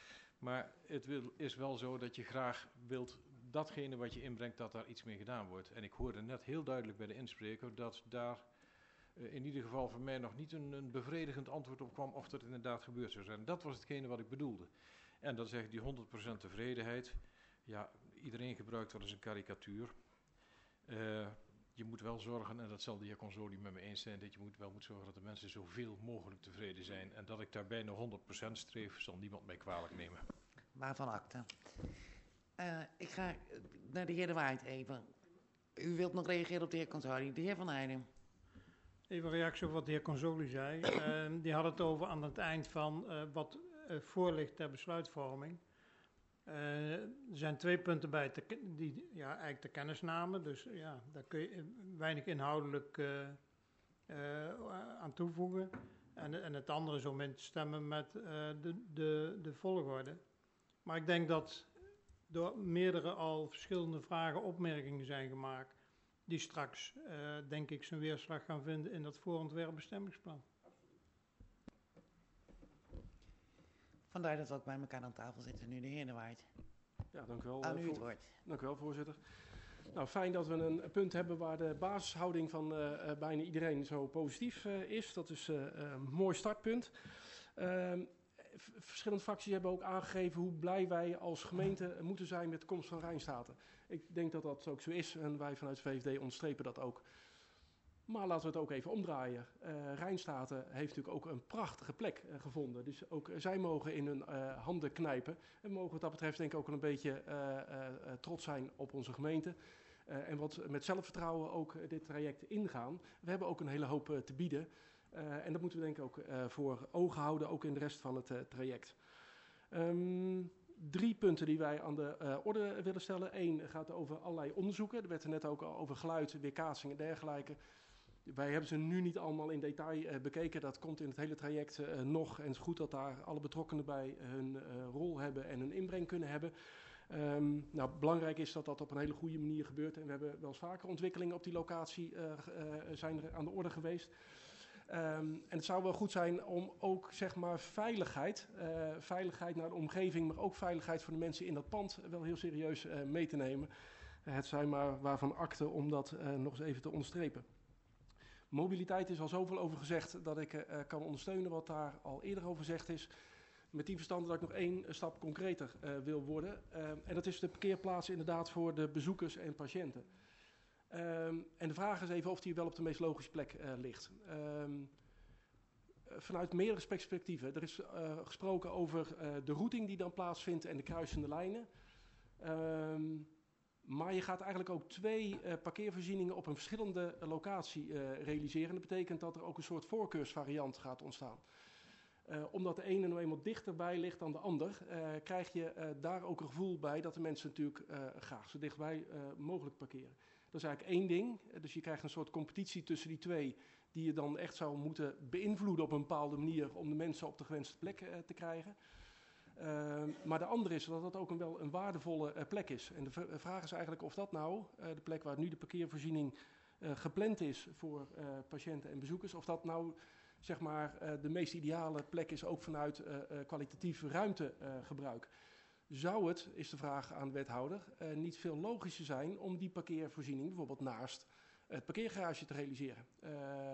Maar het wil, is wel zo dat je graag wilt datgene wat je inbrengt, dat daar iets mee gedaan wordt. En ik hoorde net heel duidelijk bij de inspreker dat daar uh, in ieder geval voor mij nog niet een, een bevredigend antwoord op kwam of dat inderdaad gebeurd zou zijn. Dat was hetgene wat ik bedoelde. En dan zeg ik die honderd procent tevredenheid. Ja, iedereen gebruikt wel eens een karikatuur. Uh, je moet wel zorgen, en dat zal de heer Consoli met me eens zijn, dat je moet wel moet zorgen dat de mensen zoveel mogelijk tevreden zijn. En dat ik daar bijna honderd procent streef, zal niemand mij kwalijk nemen. Waarvan akte. Uh, ik ga naar de heer De Waard even. U wilt nog reageren op de heer Consoli. De heer Van Heijden. Even een reactie op wat de heer Consoli zei. Uh, die had het over aan het eind van uh, wat uh, voor ligt ter besluitvorming. Uh, er zijn twee punten bij te, die ja, eigenlijk te kennis namen. Dus ja, daar kun je weinig inhoudelijk uh, uh, aan toevoegen. En, en het andere is om in te stemmen met uh, de, de, de volgorde. Maar ik denk dat door meerdere al verschillende vragen opmerkingen zijn gemaakt, die straks, uh, denk ik, zijn weerslag gaan vinden in dat voorontwerp bestemmingsplan. Vandaar dat we ook bij elkaar aan tafel zitten nu, de heer De Waard. Ja, dank u wel. Aan u het voor, woord. Dank u wel, voorzitter. Nou, fijn dat we een punt hebben waar de basishouding van uh, uh, bijna iedereen zo positief uh, is. Dat is uh, uh, een mooi startpunt. Uh, Verschillende fracties hebben ook aangegeven hoe blij wij als gemeente moeten zijn met de komst van Rijnstaten. Ik denk dat dat ook zo is en wij vanuit de V V D onderstrepen dat ook. Maar laten we het ook even omdraaien. Uh, Rijnstaten heeft natuurlijk ook een prachtige plek uh, gevonden. Dus ook uh, zij mogen in hun uh, handen knijpen. En mogen wat dat betreft denk ik ook een beetje uh, uh, uh, trots zijn op onze gemeente. Uh, en wat met zelfvertrouwen ook uh, dit traject ingaan. We hebben ook een hele hoop uh, te bieden. Uh, en dat moeten we denk ik ook uh, voor ogen houden, ook in de rest van het uh, traject. Um, drie punten die wij aan de uh, orde willen stellen. Eén gaat over allerlei onderzoeken. Er werd er net ook al over geluid, weerkaatsing en dergelijke. Wij hebben ze nu niet allemaal in detail uh, bekeken. Dat komt in het hele traject uh, nog. En het is goed dat daar alle betrokkenen bij hun uh, rol hebben en hun inbreng kunnen hebben. Um, nou, belangrijk is dat dat op een hele goede manier gebeurt. En we hebben wel eens vaker ontwikkelingen op die locatie uh, uh, zijn er aan de orde geweest. Um, en het zou wel goed zijn om ook zeg maar veiligheid, uh, veiligheid naar de omgeving, maar ook veiligheid voor de mensen in dat pand wel heel serieus uh, mee te nemen. Uh, het zijn maar waarvan akte om dat uh, nog eens even te onderstrepen. Mobiliteit is al zoveel over gezegd dat ik uh, kan ondersteunen wat daar al eerder over gezegd is. Met die verstand dat ik nog één stap concreter uh, wil worden. Uh, en dat is de parkeerplaats inderdaad voor de bezoekers en patiënten. Um, en de vraag is even of die wel op de meest logische plek uh, ligt. Um, vanuit meerdere perspectieven. Er is uh, gesproken over uh, de routing die dan plaatsvindt en de kruisende lijnen. Um, maar je gaat eigenlijk ook twee uh, parkeervoorzieningen op een verschillende uh, locatie uh, realiseren. Dat betekent dat er ook een soort voorkeursvariant gaat ontstaan. Uh, omdat de ene nou eenmaal dichterbij ligt dan de ander, uh, krijg je uh, daar ook een gevoel bij dat de mensen natuurlijk uh, graag zo dichtbij uh, mogelijk parkeren. Dat is eigenlijk één ding. Dus je krijgt een soort competitie tussen die twee, die je dan echt zou moeten beïnvloeden op een bepaalde manier om de mensen op de gewenste plek uh, te krijgen. Uh, maar de andere is dat dat ook een, wel een waardevolle uh, plek is. En de v- vraag is eigenlijk of dat nou, uh, de plek waar nu de parkeervoorziening uh, gepland is voor uh, patiënten en bezoekers, of dat nou zeg maar uh, de meest ideale plek is ook vanuit uh, uh, kwalitatief ruimtegebruik. Uh, Zou het, is de vraag aan de wethouder, uh, niet veel logischer zijn om die parkeervoorziening bijvoorbeeld naast het parkeergarage te realiseren? Uh,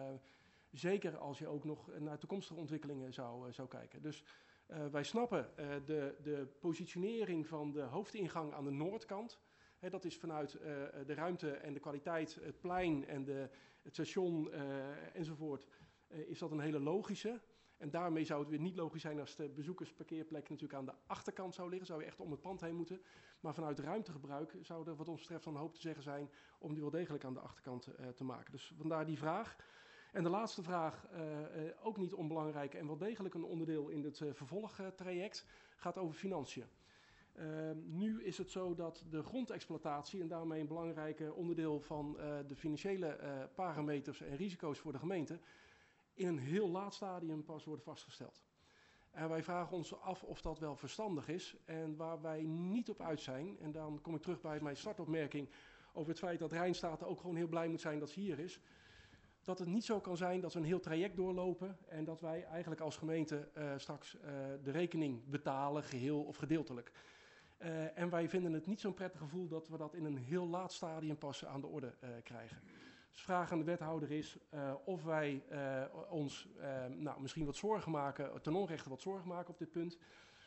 zeker als je ook nog naar toekomstige ontwikkelingen zou, uh, zou kijken. Dus uh, wij snappen uh, de, de positionering van de hoofdingang aan de noordkant. He, dat is vanuit uh, de ruimte en de kwaliteit, het plein en de, het station uh, enzovoort, uh, is dat een hele logische. En daarmee zou het weer niet logisch zijn als de bezoekersparkeerplek natuurlijk aan de achterkant zou liggen. Zou je echt om het pand heen moeten. Maar vanuit ruimtegebruik zou er wat ons betreft dan een hoop te zeggen zijn om die wel degelijk aan de achterkant uh, te maken. Dus vandaar die vraag. En de laatste vraag, uh, uh, ook niet onbelangrijk en wel degelijk een onderdeel in het uh, vervolgtraject, gaat over financiën. Uh, nu is het zo dat de grondexploitatie en daarmee een belangrijk onderdeel van uh, de financiële uh, parameters en risico's voor de gemeente in een heel laat stadium pas worden vastgesteld. En wij vragen ons af of dat wel verstandig is. En waar wij niet op uit zijn, en dan kom ik terug bij mijn startopmerking over het feit dat Rijnstaten ook gewoon heel blij moet zijn dat ze hier is. Dat het niet zo kan zijn dat we een heel traject doorlopen en dat wij eigenlijk als gemeente uh, straks uh, de rekening betalen, geheel of gedeeltelijk. Uh, en wij vinden het niet zo'n prettig gevoel dat we dat in een heel laat stadium pas aan de orde uh, krijgen. Dus de vraag aan de wethouder is uh, of wij uh, ons uh, nou, misschien wat zorgen maken, ten onrechte wat zorgen maken op dit punt.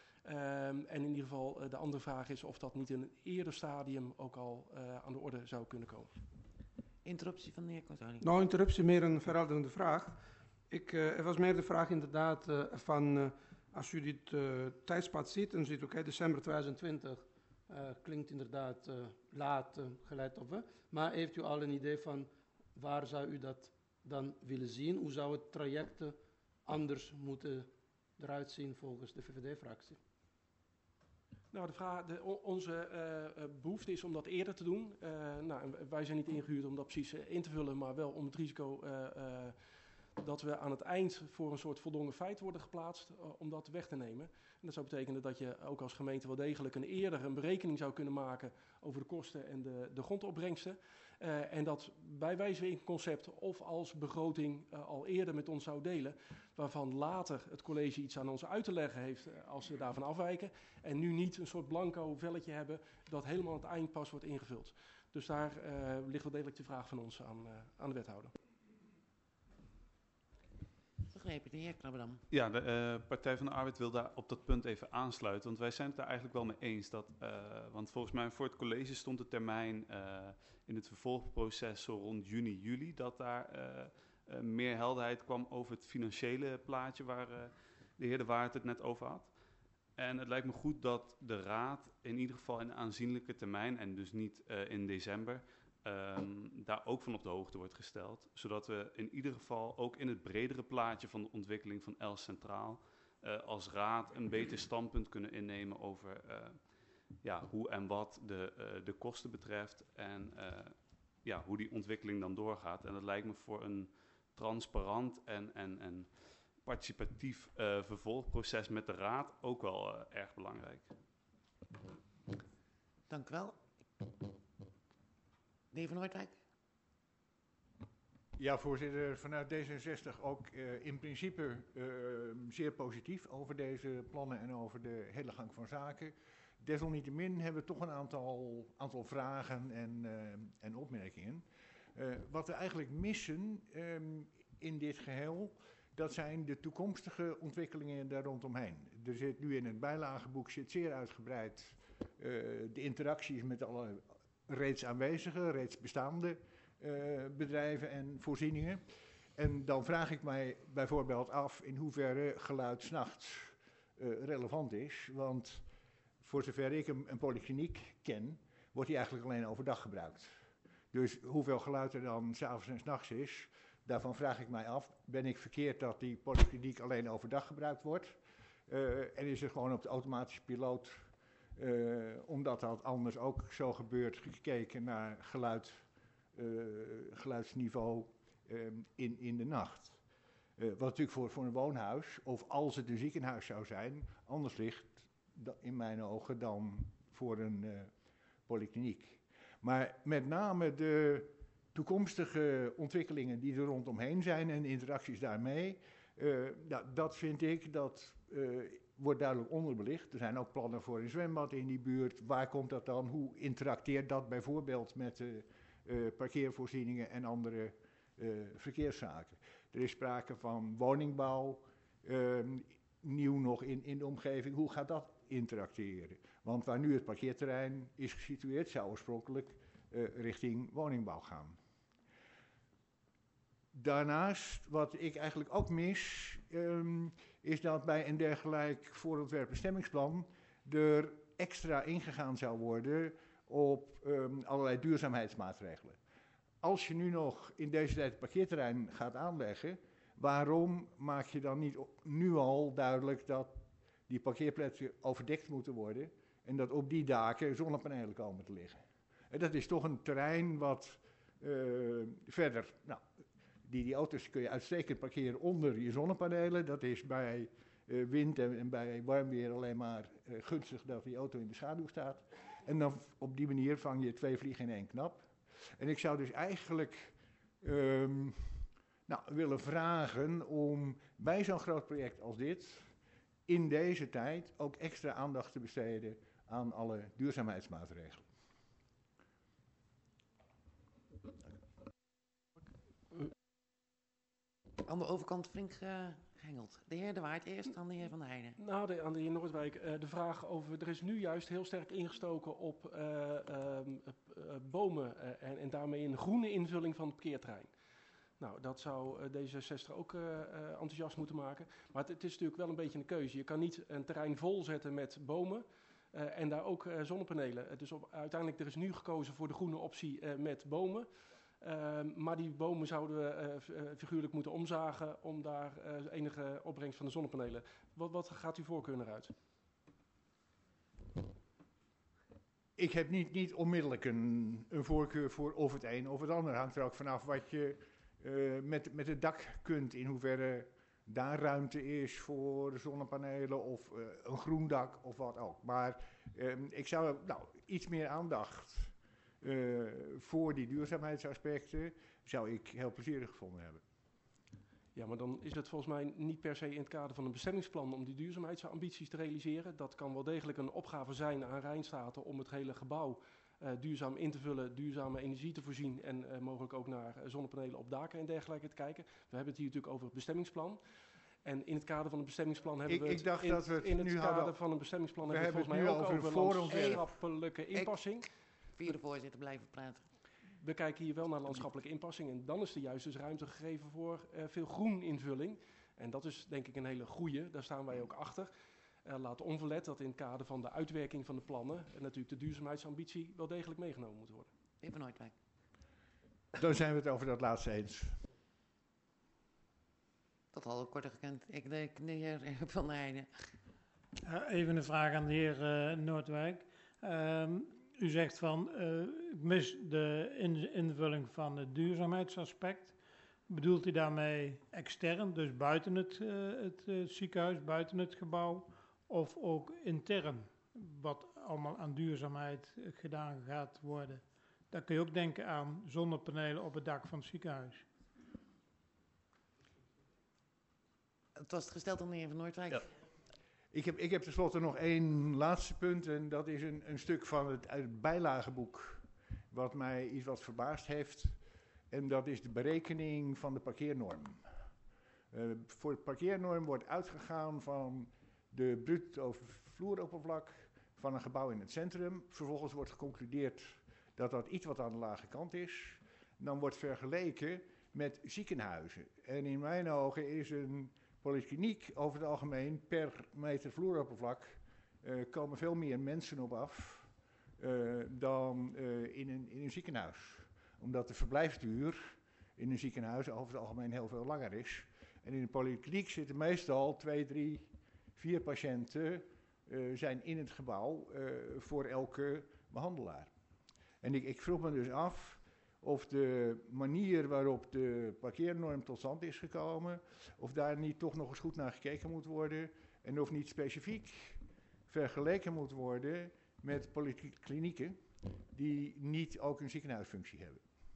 Um, en in ieder geval uh, de andere vraag is of dat niet in een eerder stadium ook al uh, aan de orde zou kunnen komen. Interruptie van de heer Consoli. Nou, interruptie meer een verhelderende vraag. Ik, uh, er was meer de vraag inderdaad uh, van, uh, als u dit uh, tijdspad ziet en ziet, oké, okay, december twintig twintig uh, klinkt inderdaad uh, laat uh, geleid op we. Maar heeft u al een idee van waar zou u dat dan willen zien? Hoe zou het traject anders moeten eruit zien volgens de V V D-fractie? Nou, de vraag, de, onze uh, behoefte is om dat eerder te doen. Uh, nou, wij zijn niet ingehuurd om dat precies uh, in te vullen, maar wel om het risico uh, uh, dat we aan het eind voor een soort voldongen feit worden geplaatst, uh, om dat weg te nemen. En dat zou betekenen dat je ook als gemeente wel degelijk een eerder een berekening zou kunnen maken over de kosten en de, de grondopbrengsten. Uh, en dat bij wijze van concept of als begroting uh, al eerder met ons zou delen, waarvan later het college iets aan ons uit te leggen heeft uh, als ze daarvan afwijken. En nu niet een soort blanco velletje hebben dat helemaal aan het eind pas wordt ingevuld. Dus daar uh, ligt wel degelijk de vraag van ons aan, uh, aan de wethouder. Begrepen, de heer Krabberdam. Ja, de uh, Partij van de Arbeid wil daar op dat punt even aansluiten. Want wij zijn het daar eigenlijk wel mee eens. Dat, uh, want volgens mij voor het college stond de termijn uh, in het vervolgproces zo rond juni, juli. Dat daar uh, uh, meer helderheid kwam over het financiële plaatje waar uh, de heer De Waard het net over had. En het lijkt me goed dat de raad in ieder geval in een aanzienlijke termijn, en dus niet uh, in december, Um, daar ook van op de hoogte wordt gesteld. Zodat we in ieder geval ook in het bredere plaatje van de ontwikkeling van Elst Centraal uh, als raad een beter standpunt kunnen innemen over uh, ja, hoe en wat de, uh, de kosten betreft en uh, ja, hoe die ontwikkeling dan doorgaat. En dat lijkt me voor een transparant en, en, en participatief uh, vervolgproces met de raad ook wel uh, erg belangrijk. Dank u wel. De heer Van Noordwijk. Ja, voorzitter, vanuit D zesenzestig ook uh, in principe uh, zeer positief over deze plannen en over de hele gang van zaken. Desalniettemin hebben we toch een aantal, aantal vragen en, uh, en opmerkingen. Uh, wat we eigenlijk missen um, in dit geheel, dat zijn de toekomstige ontwikkelingen daar rondomheen. Er zit nu in het bijlageboek zit zeer uitgebreid uh, de interacties met alle reeds aanwezige, reeds bestaande uh, bedrijven en voorzieningen. En dan vraag ik mij bijvoorbeeld af in hoeverre geluid 's nachts uh, relevant is. Want voor zover ik een, een polykliniek ken, wordt die eigenlijk alleen overdag gebruikt. Dus hoeveel geluid er dan 's avonds en 's nachts is, daarvan vraag ik mij af. Ben ik verkeerd dat die polykliniek alleen overdag gebruikt wordt? Uh, en is er gewoon op de automatische piloot, Uh, omdat dat anders ook zo gebeurt, gekeken naar geluid, uh, geluidsniveau um, in, in de nacht. Uh, wat natuurlijk voor, voor een woonhuis, of als het een ziekenhuis zou zijn, anders ligt da, in mijn ogen dan voor een uh, polykliniek. Maar met name de toekomstige ontwikkelingen die er rondomheen zijn en de interacties daarmee, uh, ja, dat vind ik dat Uh, wordt duidelijk onderbelicht. Er zijn ook plannen voor een zwembad in die buurt. Waar komt dat dan? Hoe interacteert dat bijvoorbeeld met de uh, parkeervoorzieningen en andere uh, verkeerszaken? Er is sprake van woningbouw, uh, nieuw nog in, in de omgeving. Hoe gaat dat interacteren? Want waar nu het parkeerterrein is gesitueerd, zou oorspronkelijk uh, richting woningbouw gaan. Daarnaast, wat ik eigenlijk ook mis, um, is dat bij een dergelijk voorontwerp bestemmingsplan er extra ingegaan zou worden op um, allerlei duurzaamheidsmaatregelen. Als je nu nog in deze tijd het parkeerterrein gaat aanleggen, waarom maak je dan niet nu al duidelijk dat die parkeerplaatsen overdekt moeten worden en dat op die daken zonnepanelen komen te liggen? En dat is toch een terrein wat uh, verder... Nou, Die, die auto's kun je uitstekend parkeren onder je zonnepanelen. Dat is bij uh, wind en, en bij warm weer alleen maar uh, gunstig dat die auto in de schaduw staat. En dan op die manier vang je twee vliegen in één knap. En ik zou dus eigenlijk um, nou, willen vragen om bij zo'n groot project als dit in deze tijd ook extra aandacht te besteden aan alle duurzaamheidsmaatregelen. Aan de overkant flink uh, gehengeld. De heer De Waard eerst, dan de heer Van der Heijden. Nou, de, aan de heer Noordwijk, uh, de vraag over... Er is nu juist heel sterk ingestoken op uh, uh, uh, bomen uh, en, en daarmee een groene invulling van het parkeerterrein. Nou, dat zou uh, D zesenzestig ook uh, uh, enthousiast moeten maken. Maar het, het is natuurlijk wel een beetje een keuze. Je kan niet een terrein volzetten met bomen uh, en daar ook uh, zonnepanelen. Uh, dus op, uiteindelijk er is nu gekozen voor de groene optie uh, met bomen. Um, maar die bomen zouden we uh, figuurlijk moeten omzagen om daar uh, enige opbrengst van de zonnepanelen. Wat, wat gaat uw voorkeur naar uit? Ik heb niet, niet onmiddellijk een, een voorkeur voor of het een of het ander. Hangt er ook vanaf wat je uh, met, met het dak kunt. In hoeverre daar ruimte is voor zonnepanelen of uh, een groen dak of wat ook. Maar um, ik zou nou, iets meer aandacht uh, voor die duurzaamheidsaspecten zou ik heel plezierig gevonden hebben. Ja, maar dan is het volgens mij niet per se in het kader van een bestemmingsplan om die duurzaamheidsambities te realiseren. Dat kan wel degelijk een opgave zijn aan Rijnstaten om het hele gebouw uh, duurzaam in te vullen, duurzame energie te voorzien en uh, mogelijk ook naar uh, zonnepanelen op daken en dergelijke te kijken. We hebben het hier natuurlijk over het bestemmingsplan. En in het kader van een bestemmingsplan hebben ik, we het, ik dacht in, dat we het in het nu kader hadden, van een bestemmingsplan we hebben we het hebben volgens mij ook over, over over landschappelijke inpassing. Vierde voorzitter blijven praten. We kijken hier wel naar landschappelijke inpassing en dan is er juist dus ruimte gegeven voor uh, veel groeninvulling. En dat is denk ik een hele goeie, daar staan wij ook achter. Uh, laat onverlet dat in het kader van de uitwerking van de plannen en natuurlijk de duurzaamheidsambitie wel degelijk meegenomen moet worden. Even Noordwijk. Dan zijn we het over dat laatste eens. Dat had ik korter gekend. Ik denk de heer Van der Heijden. Uh, even een vraag aan de heer uh, Noordwijk. Um, u zegt van, uh, ik mis de in, invulling van het duurzaamheidsaspect. Bedoelt u daarmee extern, dus buiten het, uh, het uh, ziekenhuis, buiten het gebouw, of ook intern, wat allemaal aan duurzaamheid uh, gedaan gaat worden? Dan kun je ook denken aan zonnepanelen op het dak van het ziekenhuis. Het was gesteld door de heer Van Noordwijk. Ja. Ik heb, ik heb tenslotte nog één laatste punt en dat is een, een stuk van het, uit het bijlageboek wat mij iets wat verbaasd heeft. En dat is de berekening van de parkeernorm. Uh, voor de parkeernorm wordt uitgegaan van de bruto vloeroppervlak van een gebouw in het centrum. Vervolgens wordt geconcludeerd dat dat iets wat aan de lage kant is. Dan wordt vergeleken met ziekenhuizen. En in mijn ogen is een polykliniek over het algemeen per meter vloeroppervlak uh, komen veel meer mensen op af uh, dan uh, in, een, in een ziekenhuis. Omdat de verblijfsduur in een ziekenhuis over het algemeen heel veel langer is. En in een polykliniek zitten meestal twee, drie, vier patiënten uh, zijn in het gebouw uh, voor elke behandelaar. En ik, ik vroeg me dus af of de manier waarop de parkeernorm tot stand is gekomen, of daar niet toch nog eens goed naar gekeken moet worden en of niet specifiek vergeleken moet worden met polyklinieken die niet ook een ziekenhuisfunctie hebben.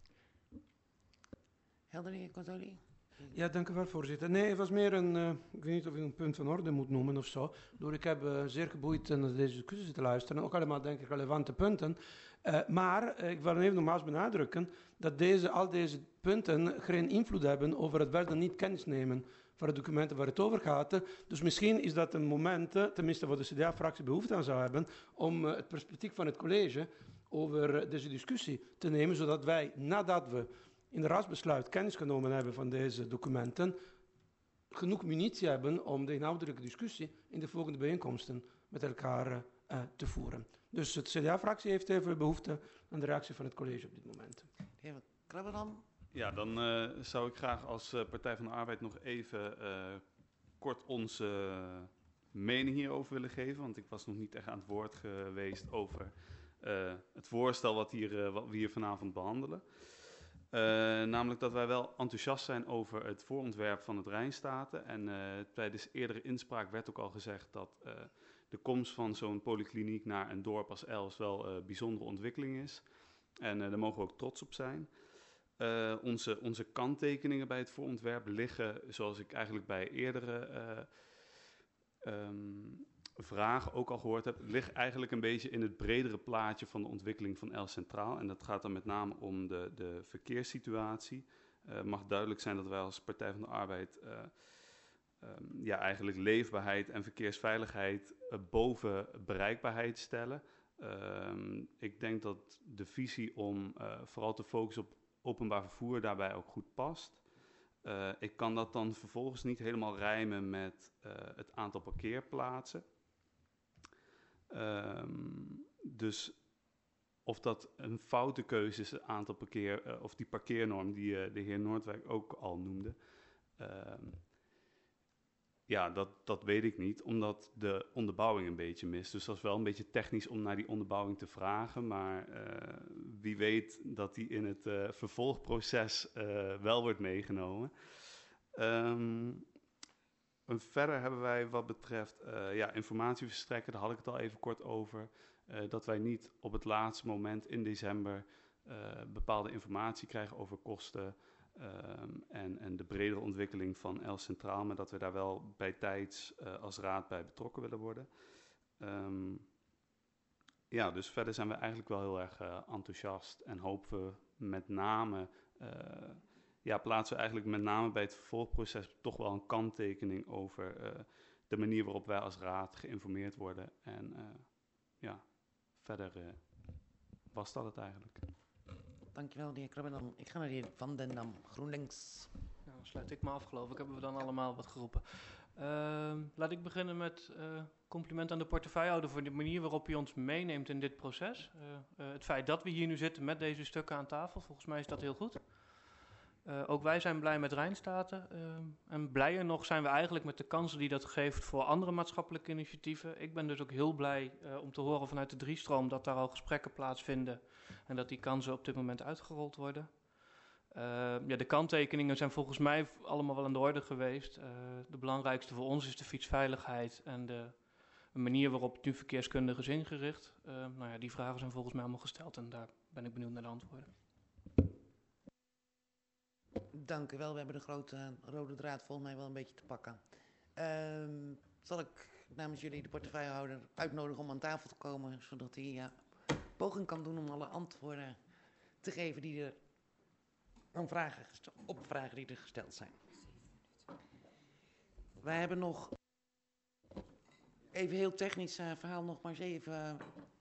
Helder, heer Consoli? Ja, dank u wel, voorzitter. Nee, het was meer een, uh, ik weet niet of ik een punt van orde moet noemen of zo. Door ik heb uh, zeer geboeid naar deze discussie te luisteren. Ook allemaal, denk ik, relevante punten. Uh, maar uh, ik wil even nogmaals benadrukken dat deze, al deze punten geen invloed hebben over het wel dan niet kennis nemen van de documenten waar het over gaat. Dus misschien is dat een moment, tenminste wat de C D A-fractie behoefte aan zou hebben, om uh, het perspectief van het college over uh, deze discussie te nemen, zodat wij, nadat we in de raadsbesluit kennis genomen hebben van deze documenten, genoeg munitie hebben om de inhoudelijke discussie in de volgende bijeenkomsten met elkaar uh, te voeren. Dus het C D A-fractie heeft even behoefte aan de reactie van het college op dit moment. De heer Krabberdam? Ja, dan uh, zou ik graag als uh, Partij van de Arbeid nog even uh, kort onze uh, mening hierover willen geven. Want ik was nog niet echt aan het woord geweest over uh, het voorstel wat, hier, uh, wat we hier vanavond behandelen. Uh, namelijk dat wij wel enthousiast zijn over het voorontwerp van het Rijnstaten. En uh, tijdens eerdere inspraak werd ook al gezegd dat uh, de komst van zo'n polykliniek naar een dorp als Elst wel een uh, bijzondere ontwikkeling is. En uh, daar mogen we ook trots op zijn. Uh, onze, onze kanttekeningen bij het voorontwerp liggen, zoals ik eigenlijk bij eerdere uh, um, vragen ook al gehoord heb, ligt eigenlijk een beetje in het bredere plaatje van de ontwikkeling van Elst Centraal. En dat gaat dan met name om de, de verkeerssituatie. Het uh, mag duidelijk zijn dat wij als Partij van de Arbeid uh, um, ja, eigenlijk leefbaarheid en verkeersveiligheid uh, boven bereikbaarheid stellen. Uh, ik denk dat de visie om uh, vooral te focussen op openbaar vervoer daarbij ook goed past. Uh, ik kan dat dan vervolgens niet helemaal rijmen met uh, het aantal parkeerplaatsen. Um, dus of dat een foute keuze is, een aantal parkeer, uh, of die parkeernorm die uh, de heer Noordwijk ook al noemde. Uh, ja, dat, dat weet ik niet, omdat de onderbouwing een beetje mist. Dus dat is wel een beetje technisch om naar die onderbouwing te vragen, maar uh, wie weet dat die in het uh, vervolgproces uh, wel wordt meegenomen. Um, en verder hebben wij wat betreft uh, ja, informatie verstrekken, daar had ik het al even kort over. Uh, dat wij niet op het laatste moment in december uh, bepaalde informatie krijgen over kosten um, en, en de bredere ontwikkeling van Els Centraal, maar dat we daar wel bij tijds uh, als raad bij betrokken willen worden. Um, ja, dus verder zijn we eigenlijk wel heel erg uh, enthousiast en hopen we met name, uh, ja, plaatsen we eigenlijk met name bij het vervolgproces toch wel een kanttekening over uh, de manier waarop wij als raad geïnformeerd worden en uh, ja, verder uh, was dat het eigenlijk. Dankjewel, de heer Krabbendam. Ik ga naar de heer Van den Dam, GroenLinks. Nou, dan sluit ik me af, geloof ik. Hebben we dan allemaal wat geroepen. Uh, laat ik beginnen met uh, compliment aan de portefeuillehouder voor de manier waarop hij ons meeneemt in dit proces. Uh, uh, het feit dat we hier nu zitten met deze stukken aan tafel, volgens mij is dat heel goed. Uh, ook wij zijn blij met Rijnstaten. Uh, en blijer nog zijn we eigenlijk met de kansen die dat geeft voor andere maatschappelijke initiatieven. Ik ben dus ook heel blij uh, om te horen vanuit de Driestroom dat daar al gesprekken plaatsvinden en dat die kansen op dit moment uitgerold worden. Uh, ja, de kanttekeningen zijn volgens mij allemaal wel aan de orde geweest. Uh, de belangrijkste voor ons is de fietsveiligheid en de manier waarop het nu verkeerskundig is ingericht. Uh, nou ja, die vragen zijn volgens mij allemaal gesteld en daar ben ik benieuwd naar de antwoorden. Dank u wel. We hebben de grote uh, rode draad volgens mij wel een beetje te pakken. Uh, zal ik namens jullie de portefeuillehouder uitnodigen om aan tafel te komen, zodat hij uh, poging kan doen om alle antwoorden te geven die er aan vragen op vragen die er gesteld zijn. Wij hebben nog even heel technisch uh, verhaal nog maar eens even uh,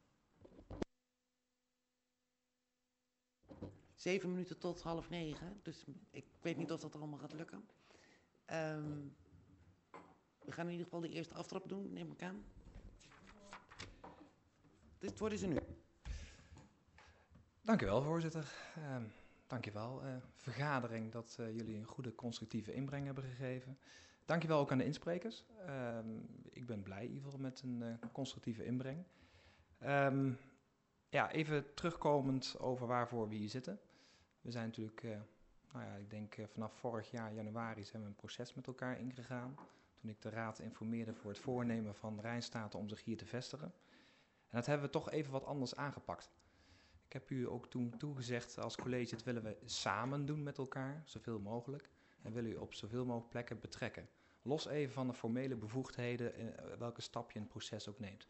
Zeven minuten tot half negen, dus ik weet niet of dat allemaal gaat lukken. Um, we gaan in ieder geval de eerste aftrap doen, neem ik aan. Het woord is er nu. Dank u wel, voorzitter. Uh, dank u wel, uh, vergadering, dat uh, jullie een goede constructieve inbreng hebben gegeven. Dank je wel ook aan de insprekers. Uh, ik ben blij in ieder geval met een uh, constructieve inbreng. Um, ja, even terugkomend over waarvoor we hier zitten. We zijn natuurlijk, uh, nou ja, ik denk uh, vanaf vorig jaar januari zijn we een proces met elkaar ingegaan. Toen ik de raad informeerde voor het voornemen van Rijnstaten om zich hier te vestigen. En dat hebben we toch even wat anders aangepakt. Ik heb u ook toen toegezegd als college, dat willen we samen doen met elkaar, zoveel mogelijk. En willen u op zoveel mogelijk plekken betrekken. Los even van de formele bevoegdheden, uh, welke stap je in het proces ook neemt.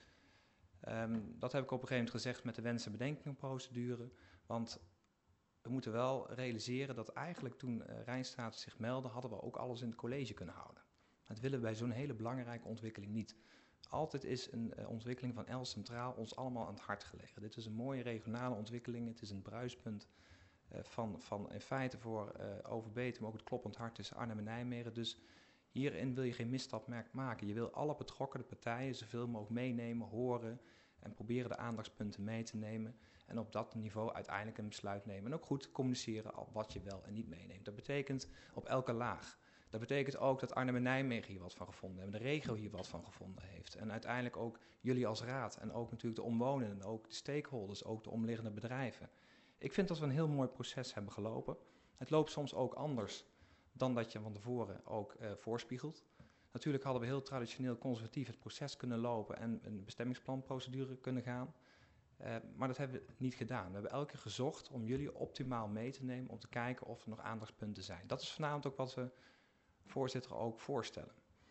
Um, dat heb ik op een gegeven moment gezegd met de wens- en bedenkingenprocedure. Want we moeten wel realiseren dat eigenlijk toen uh, Rijnstaten zich meldde, hadden we ook alles in het college kunnen houden. Dat willen we bij zo'n hele belangrijke ontwikkeling niet. Altijd is een uh, ontwikkeling van Els Centraal ons allemaal aan het hart gelegen. Dit is een mooie regionale ontwikkeling. Het is een bruispunt uh, van, van in feite voor uh, Overbetuwe, maar ook het kloppend hart tussen Arnhem en Nijmegen. Dus hierin wil je geen misstap maken. Je wil alle betrokkenen partijen zoveel mogelijk meenemen, horen en proberen de aandachtspunten mee te nemen. En op dat niveau uiteindelijk een besluit nemen. En ook goed communiceren op wat je wel en niet meeneemt. Dat betekent op elke laag. Dat betekent ook dat Arnhem en Nijmegen hier wat van gevonden hebben. De regio hier wat van gevonden heeft. En uiteindelijk ook jullie als raad. En ook natuurlijk de omwonenden. Ook de stakeholders. Ook de omliggende bedrijven. Ik vind dat we een heel mooi proces hebben gelopen. Het loopt soms ook anders dan dat je van tevoren ook uh, voorspiegelt. Natuurlijk hadden we heel traditioneel conservatief het proces kunnen lopen en een bestemmingsplanprocedure kunnen gaan. Uh, maar dat hebben we niet gedaan. We hebben elke keer gezocht om jullie optimaal mee te nemen om te kijken of er nog aandachtspunten zijn. Dat is vanavond ook wat we voorzitter ook voorstellen.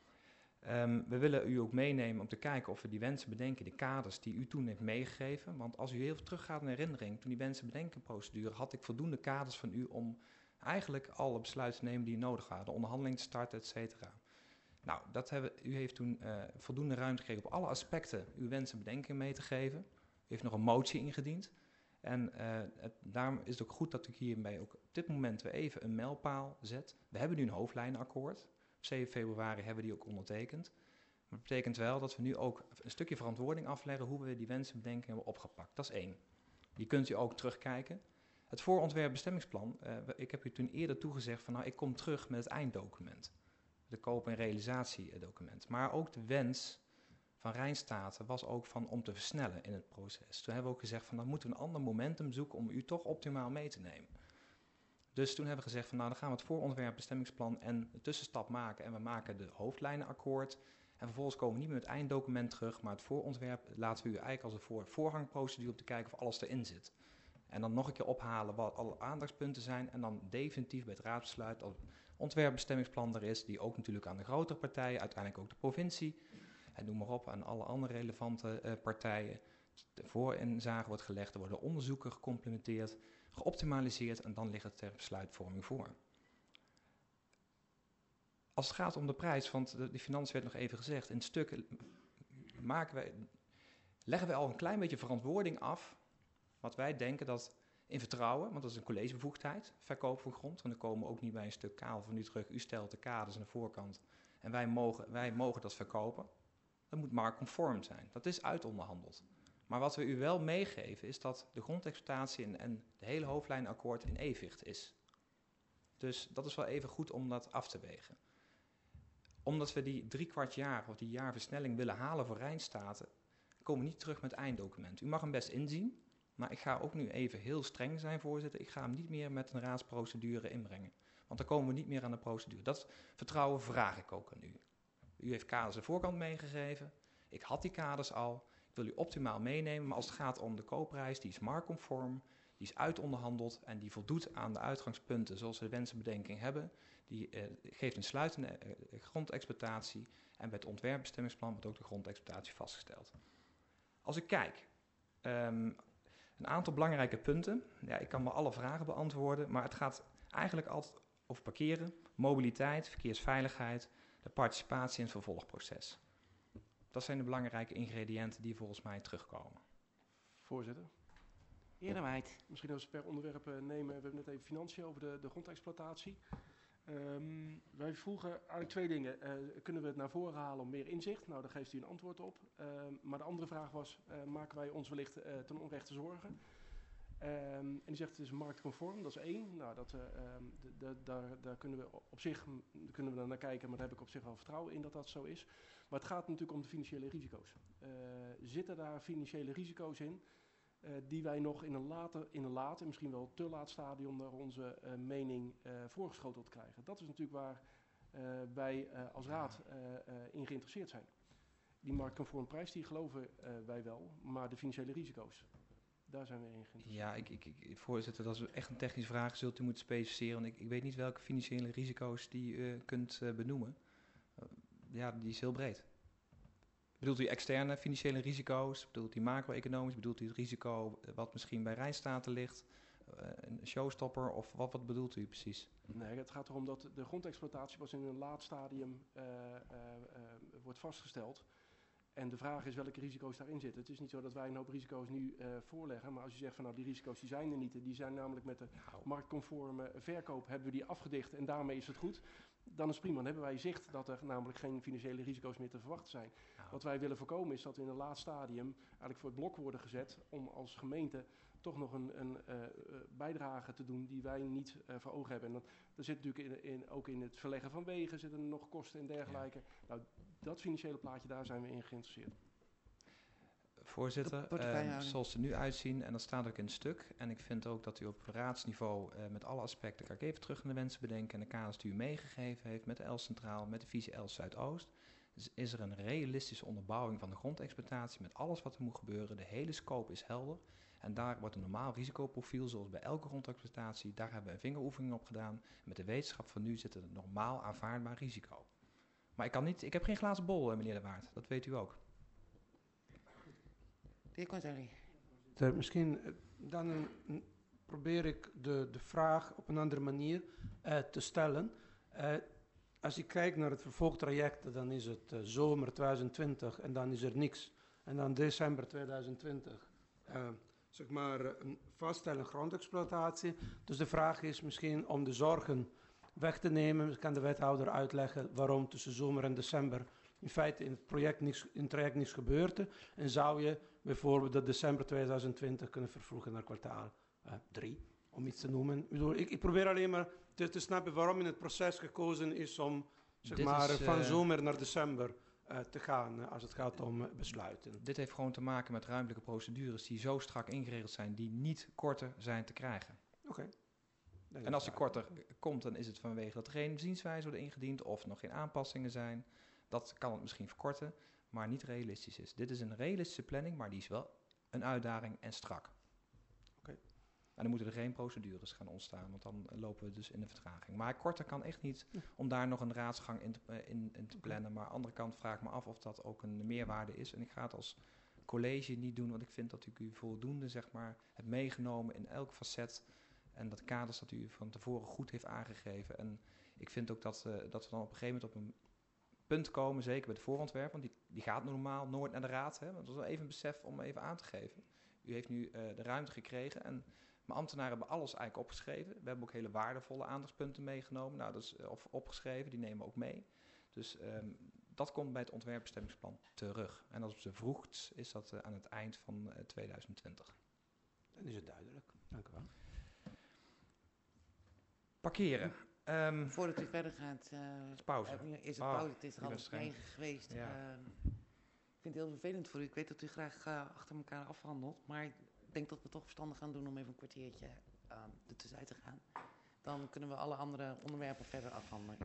Um, we willen u ook meenemen om te kijken of we die wensen bedenken, de kaders die u toen heeft meegegeven. Want als u heel veel teruggaat in herinnering, toen die wensen bedenkenprocedure, had ik voldoende kaders van u om eigenlijk alle besluiten te nemen die nodig waren. De onderhandeling te starten, et cetera. Nou, dat hebben, u heeft toen uh, voldoende ruimte gekregen op alle aspecten uw wensen bedenken mee te geven. U heeft nog een motie ingediend. En uh, het, daarom is het ook goed dat ik hierbij ook op dit moment weer even een mijlpaal zet. We hebben nu een hoofdlijnenakkoord. Op zeven februari hebben we die ook ondertekend. Maar dat betekent wel dat we nu ook een stukje verantwoording afleggen hoe we die wensen bedenken hebben opgepakt. Dat is één. Die kunt u ook terugkijken. Het voorontwerp bestemmingsplan, uh, ik heb u toen eerder toegezegd van nou, ik kom terug met het einddocument. De koop- en realisatiedocument. Maar ook de wens van Rijnstaten was ook van om te versnellen in het proces. Toen hebben we ook gezegd van dan moeten we een ander momentum zoeken om u toch optimaal mee te nemen. Dus toen hebben we gezegd van nou dan gaan we het voorontwerp bestemmingsplan en de tussenstap maken en we maken de hoofdlijnenakkoord. En vervolgens komen we niet meer met het einddocument terug, maar het voorontwerp laten we u eigenlijk als een voor voorgangprocedure om te kijken of alles erin zit. En dan nog een keer ophalen wat alle aandachtspunten zijn en dan definitief bij het raadsbesluit als het ontwerpbestemmingsplan er is, die ook natuurlijk aan de grotere partijen, uiteindelijk ook de provincie, en noem maar op, aan alle andere relevante uh, partijen, de voorinzage wordt gelegd, er worden onderzoeken gecomplementeerd, geoptimaliseerd en dan ligt het ter besluitvorming voor. Als het gaat om de prijs, want de, die financiën werd nog even gezegd, in stukken maken wij, leggen wij al een klein beetje verantwoording af, wat wij denken dat in vertrouwen, want dat is een collegebevoegdheid, verkoop van grond, want dan komen we ook niet bij een stuk kaal van u terug, u stelt de kaders aan de voorkant en wij mogen, wij mogen dat verkopen. Dat moet marktconform zijn, dat is uitonderhandeld. Maar wat we u wel meegeven is dat de grondexploitatie en, en de hele hoofdlijnakkoord in evenwicht is. Dus dat is wel even goed om dat af te wegen. Omdat we die drie kwart jaar of die jaarversnelling willen halen voor Rijnstaten, komen we niet terug met het einddocument. U mag hem best inzien, maar ik ga ook nu even heel streng zijn, voorzitter. Ik ga hem niet meer met een raadsprocedure inbrengen. Want dan komen we niet meer aan de procedure. Dat vertrouwen vraag ik ook aan u. U heeft kaders aan de voorkant meegegeven. Ik had die kaders al. Ik wil u optimaal meenemen, maar als het gaat om de koopprijs, die is marktconform, die is uitonderhandeld en die voldoet aan de uitgangspunten zoals we de wensenbedenking hebben. Die uh, geeft een sluitende uh, grondexploitatie en bij het ontwerpbestemmingsplan wordt ook de grondexploitatie vastgesteld. Als ik kijk, um, een aantal belangrijke punten. Ja, ik kan wel alle vragen beantwoorden, maar het gaat eigenlijk altijd over parkeren, mobiliteit, verkeersveiligheid, de participatie en het vervolgproces. Dat zijn de belangrijke ingrediënten die volgens mij terugkomen. Voorzitter. Eerderwijd. Misschien als we per onderwerp uh, nemen. We hebben net even financiën over de, de grondexploitatie. Um, wij vroegen eigenlijk twee dingen. Uh, kunnen we het naar voren halen om meer inzicht? Nou, daar geeft u een antwoord op. Uh, maar de andere vraag was, uh, maken wij ons wellicht uh, ten onrechte zorgen? Um, en die zegt het is marktconform, dat is één. Nou, dat, uh, um, de, de, daar, daar kunnen we op zich kunnen we dan naar kijken, maar daar heb ik op zich wel vertrouwen in dat dat zo is. Maar het gaat natuurlijk om de financiële risico's. Uh, zitten daar financiële risico's in uh, die wij nog in een later, in een later, misschien wel te laat stadium naar onze uh, mening uh, voorgeschoteld krijgen? Dat is natuurlijk waar uh, wij uh, als raad uh, uh, in geïnteresseerd zijn. Die marktconforme prijs, die geloven uh, wij wel, maar de financiële risico's, daar zijn we in geïnteresseerd. Ja, ik, ik, ik, voorzitter, dat is echt een technische vraag. Zult u moeten specificeren. Want ik, ik weet niet welke financiële risico's die u uh, kunt uh, benoemen. Uh, ja, die is heel breed. Bedoelt u externe financiële risico's? Bedoelt u macro-economisch? Bedoelt u het risico wat misschien bij Rijnstaten ligt? Uh, een showstopper? Of wat, wat bedoelt u precies? Nee, het gaat erom dat de grondexploitatie pas in een laat stadium uh, uh, uh, wordt vastgesteld. En de vraag is welke risico's daarin zitten. Het is niet zo dat wij een hoop risico's nu uh, voorleggen. Maar als je zegt van nou die risico's die zijn er niet. Die zijn namelijk met de marktconforme verkoop hebben we die afgedicht en daarmee is het goed. Dan is prima. Dan hebben wij zicht dat er namelijk geen financiële risico's meer te verwachten zijn. Nou. Wat wij willen voorkomen is dat we in een laat stadium eigenlijk voor het blok worden gezet om als gemeente toch nog een, een uh, bijdrage te doen die wij niet uh, voor ogen hebben. En dan, er zit natuurlijk in, in, ook in het verleggen van wegen zitten er nog kosten en dergelijke. Ja. Nou, dat financiële plaatje, daar zijn we in geïnteresseerd. Voorzitter, uh, zoals ze er nu uitzien, en dat staat ook in het stuk, en ik vind ook dat u op raadsniveau uh, met alle aspecten, kan ik even terug naar de wensen bedenken, en de kaders die u meegegeven heeft met de Els Centraal, met de visie Els Zuidoost, dus is er een realistische onderbouwing van de grondexploitatie met alles wat er moet gebeuren. De hele scope is helder. En daar wordt een normaal risicoprofiel, zoals bij elke grondexploitatie, daar hebben we een vingeroefening op gedaan. Met de wetenschap van nu zit er een normaal aanvaardbaar risico. Maar ik, kan niet, ik heb geen glazen bol, meneer De Waard. Dat weet u ook. De heer Conselli. Misschien dan een, probeer ik de, de vraag op een andere manier uh, te stellen. Uh, als ik kijk naar het vervolgtraject, dan is het uh, zomer twintig twintig en dan is er niks. En dan december twintig twintig. Uh, zeg maar een vaststelling grondexploitatie. Dus de vraag is misschien om de zorgen weg te nemen. Kan de wethouder uitleggen waarom tussen zomer en december in feite in het project niks, in het traject niks gebeurt. En zou je bijvoorbeeld de december tweeduizend twintig kunnen vervroegen naar kwartaal drie, uh, om iets te noemen. Ik, bedoel, ik, ik probeer alleen maar te, te snappen waarom in het proces gekozen is om zeg Dit maar, is, van uh, zomer naar december uh, te gaan uh, als het gaat om uh, besluiten. Dit heeft gewoon te maken met ruimtelijke procedures die zo strak ingeregeld zijn, die niet korter zijn te krijgen. Oké. Okay. En als die korter komt, dan is het vanwege dat er geen zienswijze wordt ingediend of nog geen aanpassingen zijn. Dat kan het misschien verkorten, maar niet realistisch is. Dit is een realistische planning, maar die is wel een uitdaging en strak. Oké. Okay. En dan moeten er geen procedures gaan ontstaan, want dan lopen we dus in de vertraging. Maar korter kan echt niet om daar nog een raadsgang in te, in, in te plannen. Maar aan de andere kant vraag ik me af of dat ook een meerwaarde is. En ik ga het als college niet doen, want ik vind dat ik u voldoende zeg maar, heb meegenomen in elk facet. En dat kaders dat u van tevoren goed heeft aangegeven. En ik vind ook dat, uh, dat we dan op een gegeven moment op een punt komen, zeker bij het voorontwerp, want die, die gaat normaal nooit naar de raad. Hè, want dat is wel even een besef om even aan te geven. U heeft nu uh, de ruimte gekregen en mijn ambtenaren hebben alles eigenlijk opgeschreven. We hebben ook hele waardevolle aandachtspunten meegenomen, nou, dat is, uh, of opgeschreven, die nemen we ook mee. Dus um, dat komt bij het ontwerpbestemmingsplan terug. En als het vervroegd is dat uh, aan het eind van uh, tweeduizend twintig. Dan is het duidelijk. Dank u wel. Parkeren. Um, Voordat u verder gaat, uh, pauze. Is het oh, pauze? Het is er half negen geweest. Ja. Uh, ik vind het heel vervelend voor u. Ik weet dat u graag uh, achter elkaar afhandelt. Maar ik denk dat we toch verstandig gaan doen om even een kwartiertje uh, er tussenuit te gaan. Dan kunnen we alle andere onderwerpen verder afhandelen.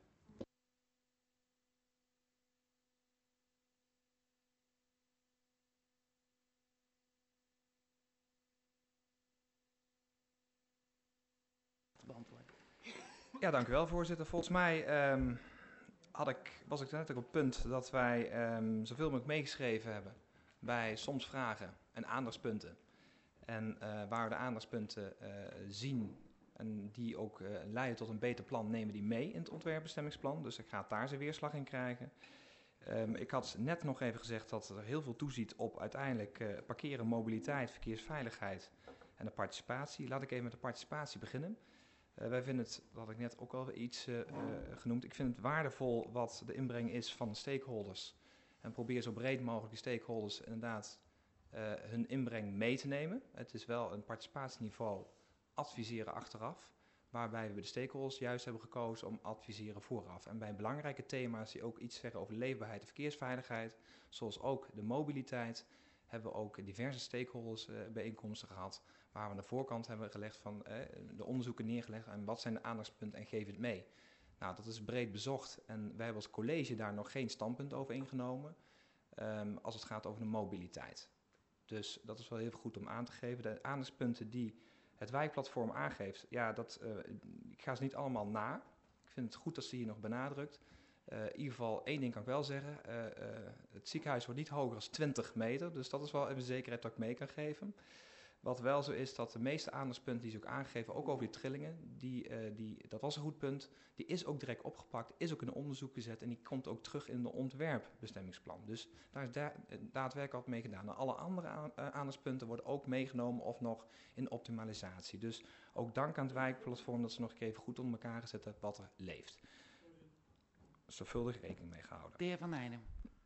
Beantwoorden. Ja, dank u wel, voorzitter. Volgens mij um, had ik, was ik net ook op het punt dat wij um, zoveel mogelijk meegeschreven hebben bij soms vragen en aandachtspunten. En uh, waar we de aandachtspunten uh, zien en die ook uh, leiden tot een beter plan, nemen die mee in het ontwerpbestemmingsplan. Dus ik ga daar zijn weerslag in krijgen. Um, ik had net nog even gezegd dat er heel veel toeziet op uiteindelijk uh, parkeren, mobiliteit, verkeersveiligheid en de participatie. Laat ik even met de participatie beginnen. Uh, wij vinden het, dat had ik net ook al iets uh, uh, genoemd, ik vind het waardevol wat de inbreng is van de stakeholders. En probeer zo breed mogelijk die stakeholders inderdaad uh, hun inbreng mee te nemen. Het is wel een participatieniveau adviseren achteraf, waarbij we de stakeholders juist hebben gekozen om adviseren vooraf. En bij belangrijke thema's die ook iets zeggen over leefbaarheid en verkeersveiligheid, zoals ook de mobiliteit, hebben we ook diverse stakeholders uh, bijeenkomsten gehad, waar we aan de voorkant hebben gelegd van eh, de onderzoeken neergelegd en wat zijn de aandachtspunten en geef het mee. Nou, dat is breed bezocht en wij hebben als college daar nog geen standpunt over ingenomen um, als het gaat over de mobiliteit. Dus dat is wel heel goed om aan te geven. De aandachtspunten die het wijkplatform aangeeft, ja, dat, uh, ik ga ze niet allemaal na. Ik vind het goed dat ze hier nog benadrukt. Uh, in ieder geval, één ding kan ik wel zeggen. Uh, uh, het ziekenhuis wordt niet hoger dan twintig meter, dus dat is wel even zekerheid dat ik mee kan geven. Wat wel zo is, dat de meeste aandachtspunten die ze ook aangeven, ook over die trillingen, die, uh, die, dat was een goed punt, die is ook direct opgepakt, is ook in een onderzoek gezet en die komt ook terug in de ontwerpbestemmingsplan. Dus daar is da- daadwerkelijk wat mee gedaan. En alle andere aan, uh, aandachtspunten worden ook meegenomen of nog in optimalisatie. Dus ook dank aan het wijkplatform dat ze nog even goed onder elkaar gezet hebben wat er leeft. Zorgvuldig rekening mee gehouden. De heer Van Heijden.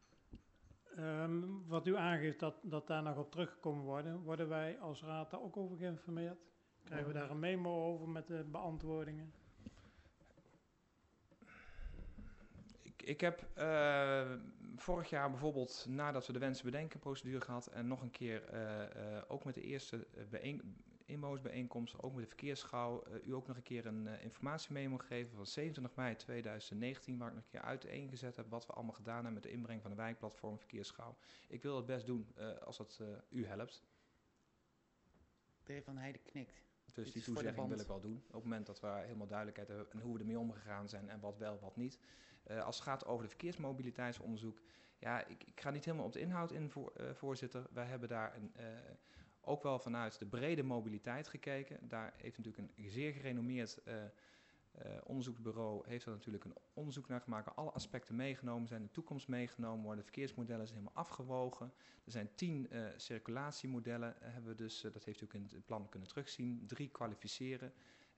Um, wat u aangeeft dat, dat daar nog op teruggekomen worden, worden wij als raad daar ook over geïnformeerd? Krijgen we daar een memo over met de beantwoordingen? Ik, ik heb uh, vorig jaar bijvoorbeeld, nadat we de wensen bedenken procedure gehad en nog een keer uh, uh, ook met de eerste bijeen, inwonersbijeenkomst, ook met de verkeersschouw, uh, u ook nog een keer een uh, informatiememo gegeven van zevenentwintig mei tweeduizend negentien, waar ik nog een keer uiteengezet heb wat we allemaal gedaan hebben met de inbreng van de wijkplatform verkeersschouw. Ik wil het best doen uh, als het uh, u helpt. De heer Van Heijden knikt. Dus Dit die is voor de toezegging wil band. ik wel doen. Op het moment dat we helemaal duidelijkheid hebben en hoe we ermee omgegaan zijn en wat wel, wat niet. Uh, als het gaat over de verkeersmobiliteitsonderzoek, ja, ik, ik ga niet helemaal op de inhoud in, voor, uh, voorzitter. Wij hebben daar een, uh, ook wel vanuit de brede mobiliteit gekeken. Daar heeft natuurlijk een zeer gerenommeerd uh, uh, onderzoeksbureau heeft er natuurlijk een onderzoek naar gemaakt, waar alle aspecten meegenomen zijn, de toekomst meegenomen worden, de verkeersmodellen zijn helemaal afgewogen. Er zijn tien uh, circulatiemodellen, uh, hebben we dus, uh, dat heeft u ook in het plan kunnen terugzien, drie kwalificeren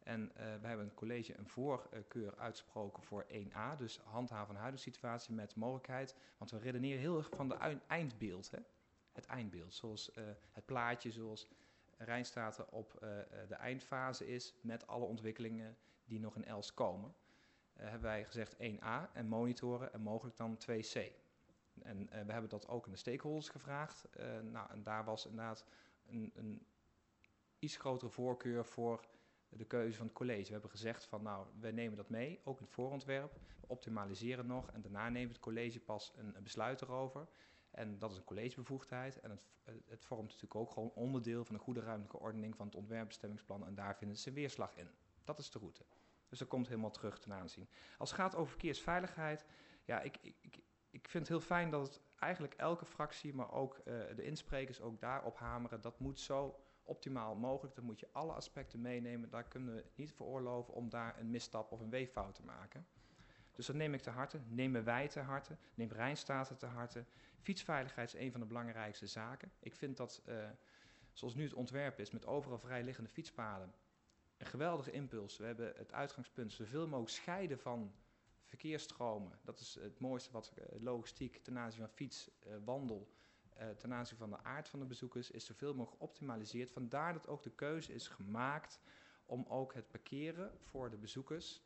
En uh, we hebben een college een voorkeur uitgesproken voor één A, dus handhaven van de huidige situatie met mogelijkheid. Want we redeneren heel erg van de eindbeeld, hè? Het eindbeeld, zoals uh, het plaatje, zoals Rijnstaten op uh, de eindfase is met alle ontwikkelingen die nog in Els komen. Uh, hebben wij gezegd één A en monitoren en mogelijk dan twee C. En uh, we hebben dat ook aan de stakeholders gevraagd. Uh, nou, en daar was inderdaad een, een iets grotere voorkeur voor de keuze van het college. We hebben gezegd van nou, wij nemen dat mee, ook in het voorontwerp. We optimaliseren nog en daarna neemt het college pas een, een besluit erover. En dat is een collegebevoegdheid. En het, het vormt natuurlijk ook gewoon onderdeel van een goede ruimtelijke ordening van het ontwerpbestemmingsplan. En daar vinden ze weerslag in. Dat is de route. Dus dat komt helemaal terug ten aanzien. Als het gaat over verkeersveiligheid, ja, ik, ik, ik, ik vind het heel fijn dat het eigenlijk elke fractie, maar ook uh, de insprekers ook daarop hameren. Dat moet zo optimaal mogelijk. Dan moet je alle aspecten meenemen. Daar kunnen we niet veroorloven om daar een misstap of een weeffout te maken. Dus dat neem ik te harte, nemen wij te harte, neemt Rijnstaten te harte. Fietsveiligheid is een van de belangrijkste zaken. Ik vind dat, uh, zoals nu het ontwerp is, met overal vrijliggende fietspaden, een geweldige impuls. We hebben het uitgangspunt zoveel mogelijk scheiden van verkeersstromen. Dat is het mooiste wat uh, logistiek ten aanzien van fiets, uh, wandel, uh, ten aanzien van de aard van de bezoekers, is zoveel mogelijk geoptimaliseerd. Vandaar dat ook de keuze is gemaakt om ook het parkeren voor de bezoekers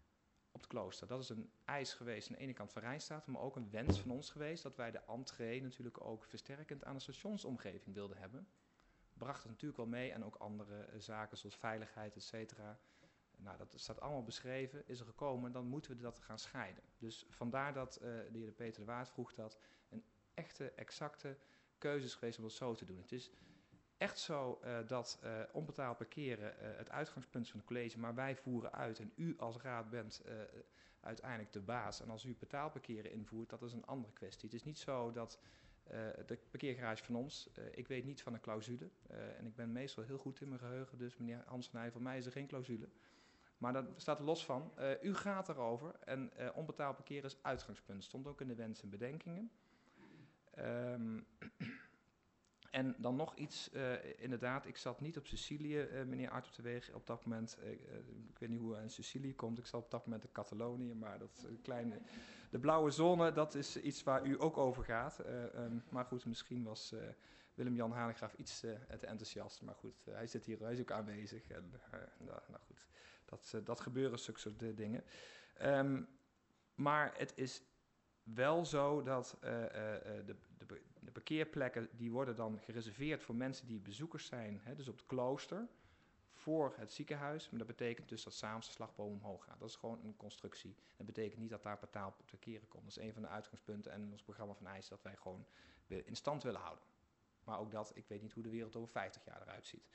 op het klooster. Dat is een eis geweest aan de ene kant van Rijnstaten, maar ook een wens van ons geweest dat wij de entree natuurlijk ook versterkend aan de stationsomgeving wilden hebben. Bracht het natuurlijk wel mee en ook andere uh, zaken zoals veiligheid, et cetera. Nou, dat staat allemaal beschreven, is er gekomen, dan moeten we dat gaan scheiden. Dus vandaar dat uh, de heer Peter de Waard vroeg dat een echte, exacte keuze is geweest om dat zo te doen. Het is echt zo uh, dat uh, onbetaald parkeren uh, het uitgangspunt is van het college, maar wij voeren uit en u als raad bent uh, uiteindelijk de baas. En als u betaald parkeren invoert, dat is een andere kwestie. Het is niet zo dat uh, de parkeergarage van ons, uh, ik weet niet van een clausule uh, en ik ben meestal heel goed in mijn geheugen, dus meneer Hansenij, voor mij is er geen clausule. Maar dat staat er los van. Uh, u gaat erover en uh, onbetaald parkeren is uitgangspunt. Stond ook in de wensen en bedenkingen. Um, En dan nog iets, uh, inderdaad, ik zat niet op Sicilië, uh, meneer Arthur Teweeg, op dat moment. Uh, ik weet niet hoe hij in Sicilië komt, ik zat op dat moment in Catalonië, maar dat is een kleine, de blauwe zone, dat is iets waar u ook over gaat. Uh, um, maar goed, misschien was uh, Willem-Jan Hanegraaf iets uh, te enthousiast, maar goed, uh, hij zit hier, hij is ook aanwezig. En, uh, nou, nou goed, dat, uh, dat gebeuren zulke soort dingen. Um, maar het is wel zo dat uh, uh, de, de, de parkeerplekken die worden dan gereserveerd voor mensen die bezoekers zijn, hè, dus op het klooster, voor het ziekenhuis. Maar dat betekent dus dat 's avonds de slagboom omhoog gaat. Dat is gewoon een constructie. Dat betekent niet dat daar betaald parkeren komt. Dat is een van de uitgangspunten en in ons programma van eisen dat wij gewoon in stand willen houden. Maar ook dat, ik weet niet hoe de wereld over vijftig jaar eruit ziet.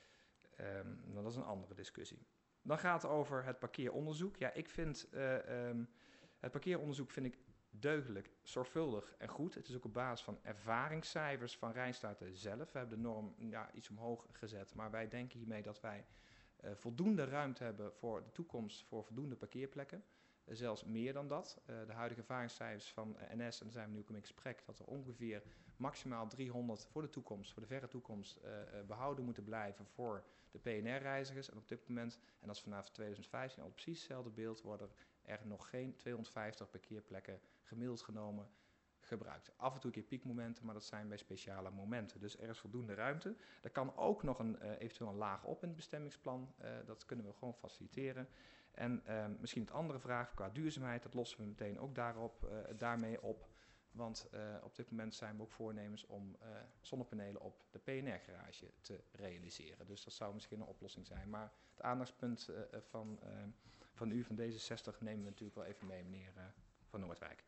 Um, dat is een andere discussie. Dan gaat het over het parkeeronderzoek. Ja, ik vind uh, um, het parkeeronderzoek vind ik deugdelijk, zorgvuldig en goed. Het is ook op basis van ervaringscijfers van Rijnstaten zelf. We hebben de norm ja, iets omhoog gezet, maar wij denken hiermee dat wij uh, voldoende ruimte hebben voor de toekomst voor voldoende parkeerplekken. Uh, zelfs meer dan dat. Uh, de huidige ervaringscijfers van uh, N S, en daar zijn we nu ook in gesprek, dat er ongeveer maximaal driehonderd voor de toekomst, voor de verre toekomst, uh, uh, behouden moeten blijven voor de P N R-reizigers. En op dit moment, en dat is vanaf tweeduizend vijftien al precies hetzelfde beeld, worden er nog geen tweehonderdvijftig parkeerplekken gemiddeld genomen gebruikt. Af en toe een keer piekmomenten, maar dat zijn bij speciale momenten. Dus er is voldoende ruimte. Er kan ook nog een, uh, eventueel een laag op in het bestemmingsplan. Uh, dat kunnen we gewoon faciliteren. En uh, misschien het andere vraag qua duurzaamheid, dat lossen we meteen ook daarop, uh, daarmee op. Want uh, op dit moment zijn we ook voornemens om uh, zonnepanelen op de P N R-garage te realiseren. Dus dat zou misschien een oplossing zijn. Maar het aandachtspunt uh, van, uh, van u, van D zesenzestig, nemen we natuurlijk wel even mee, meneer uh, Van Noordwijk.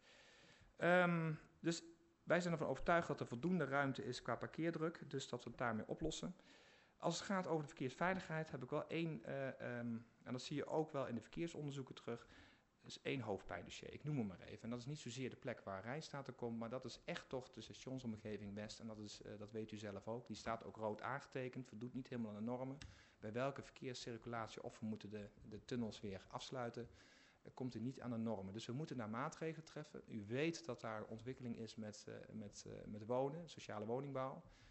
Um, dus wij zijn ervan overtuigd dat er voldoende ruimte is qua parkeerdruk, dus dat we het daarmee oplossen. Als het gaat over de verkeersveiligheid heb ik wel één, uh, um, en dat zie je ook wel in de verkeersonderzoeken terug, is één hoofdpijndossier. Ik noem hem maar even. En dat is niet zozeer de plek waar Rijnstaten komt, maar dat is echt toch de stationsomgeving West. En dat, is, uh, dat weet u zelf ook. Die staat ook rood aangetekend, voldoet niet helemaal aan de normen. Bij welke verkeerscirculatie of we moeten de, de tunnels weer afsluiten, uh, komt u niet aan de normen. Dus we moeten daar maatregelen treffen. U weet dat daar ontwikkeling is met, uh, met, uh, met wonen, sociale woningbouw.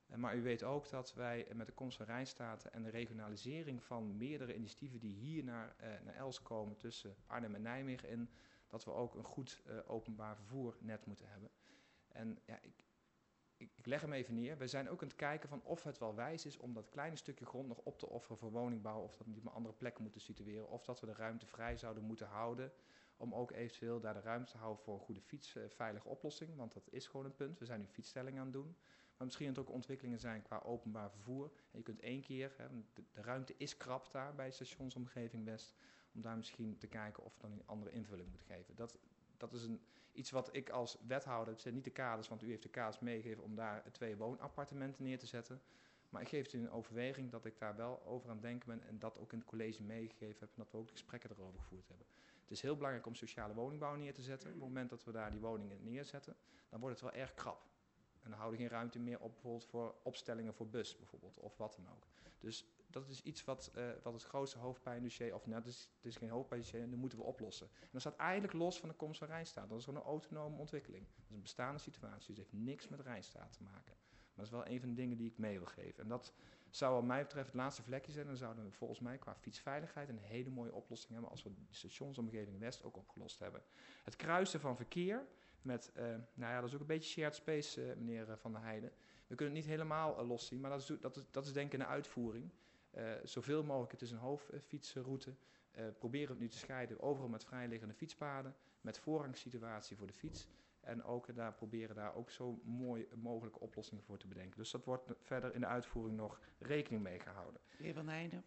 Uh, maar u weet ook dat wij uh, met de komst van Rijnstaten en de regionalisering van meerdere initiatieven die hier naar, uh, naar Els komen tussen Arnhem en Nijmegen in, dat we ook een goed uh, openbaar vervoernet moeten hebben. En ja, ik, ik, ik leg hem even neer. We zijn ook aan het kijken van of het wel wijs is om dat kleine stukje grond nog op te offeren voor woningbouw, of dat we die op een andere plek moeten situeren, of dat we de ruimte vrij zouden moeten houden om ook eventueel daar de ruimte te houden voor een goede fietsveilige oplossing, want dat is gewoon een punt. We zijn nu fietsstellingen aan het doen. Maar misschien dat er ook ontwikkelingen zijn qua openbaar vervoer. En je kunt één keer, hè, de, de ruimte is krap daar bij stationsomgeving West, om daar misschien te kijken of we dan een andere invulling moeten geven. Dat, dat is een, iets wat ik als wethouder, het zijn niet de kaders, want u heeft de kaders meegegeven om daar twee woonappartementen neer te zetten. Maar ik geef het u een overweging dat ik daar wel over aan het denken ben en dat ook in het college meegegeven heb en dat we ook de gesprekken erover gevoerd hebben. Het is heel belangrijk om sociale woningbouw neer te zetten. Op het moment dat we daar die woningen neerzetten, dan wordt het wel erg krap. En dan houden we geen ruimte meer op bijvoorbeeld voor opstellingen voor bus bijvoorbeeld, of wat dan ook. Dus dat is iets wat, uh, wat het grootste hoofdpijndossier, of nou, het is, het is geen hoofdpijndossier, en dat moeten we oplossen. En dat staat eigenlijk los van de komst van Rijnstaat. Dat is gewoon een autonome ontwikkeling. Dat is een bestaande situatie, dus het heeft niks met Rijnstaat te maken. Maar dat is wel een van de dingen die ik mee wil geven. En dat zou wat mij betreft het laatste vlekje zijn. Dan zouden we volgens mij qua fietsveiligheid een hele mooie oplossing hebben als we de stationsomgeving West ook opgelost hebben. Het kruisen van verkeer met, uh, nou ja, dat is ook een beetje shared space, uh, meneer Van der Heijden. We kunnen het niet helemaal uh, loszien, maar dat is, dat, is, dat is denk ik een uitvoering. Uh, zoveel mogelijk, het is een hoofdfietsroute. Uh, proberen we het nu te scheiden, overal met vrijliggende fietspaden, met voorrangssituatie voor de fiets. En ook daar proberen daar ook zo mooi mogelijke oplossingen voor te bedenken. Dus dat wordt verder in de uitvoering nog rekening mee gehouden. Heer Van Heijden.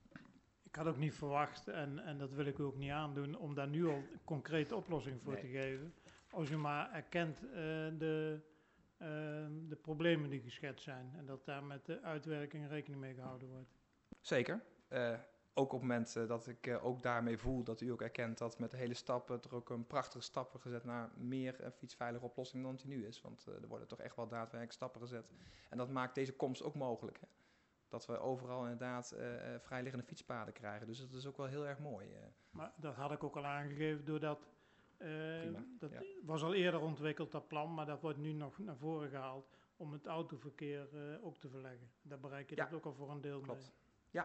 Ik had ook niet verwacht, en, en dat wil ik u ook niet aandoen, om daar nu al een concrete oplossing voor nee. te geven. Als u maar erkent uh, de, uh, de problemen die geschetst zijn. En dat daar met de uitwerking rekening mee gehouden wordt. Zeker. Uh, ook op het moment uh, dat ik uh, ook daarmee voel dat u ook erkent dat met de hele stappen er ook een prachtige stappen gezet naar meer uh, fietsveilige oplossing dan die nu is. Want uh, er worden toch echt wel daadwerkelijk stappen gezet. En dat maakt deze komst ook mogelijk. Hè? Dat we overal inderdaad uh, vrijliggende fietspaden krijgen. Dus dat is ook wel heel erg mooi. Uh. Maar dat had ik ook al aangegeven doordat... Uh, Prima, dat ja. was al eerder ontwikkeld, dat plan, maar dat wordt nu nog naar voren gehaald om het autoverkeer uh, ook te verleggen. Daar bereik je ja. dat ook al voor een deel Klopt. mee. Ja.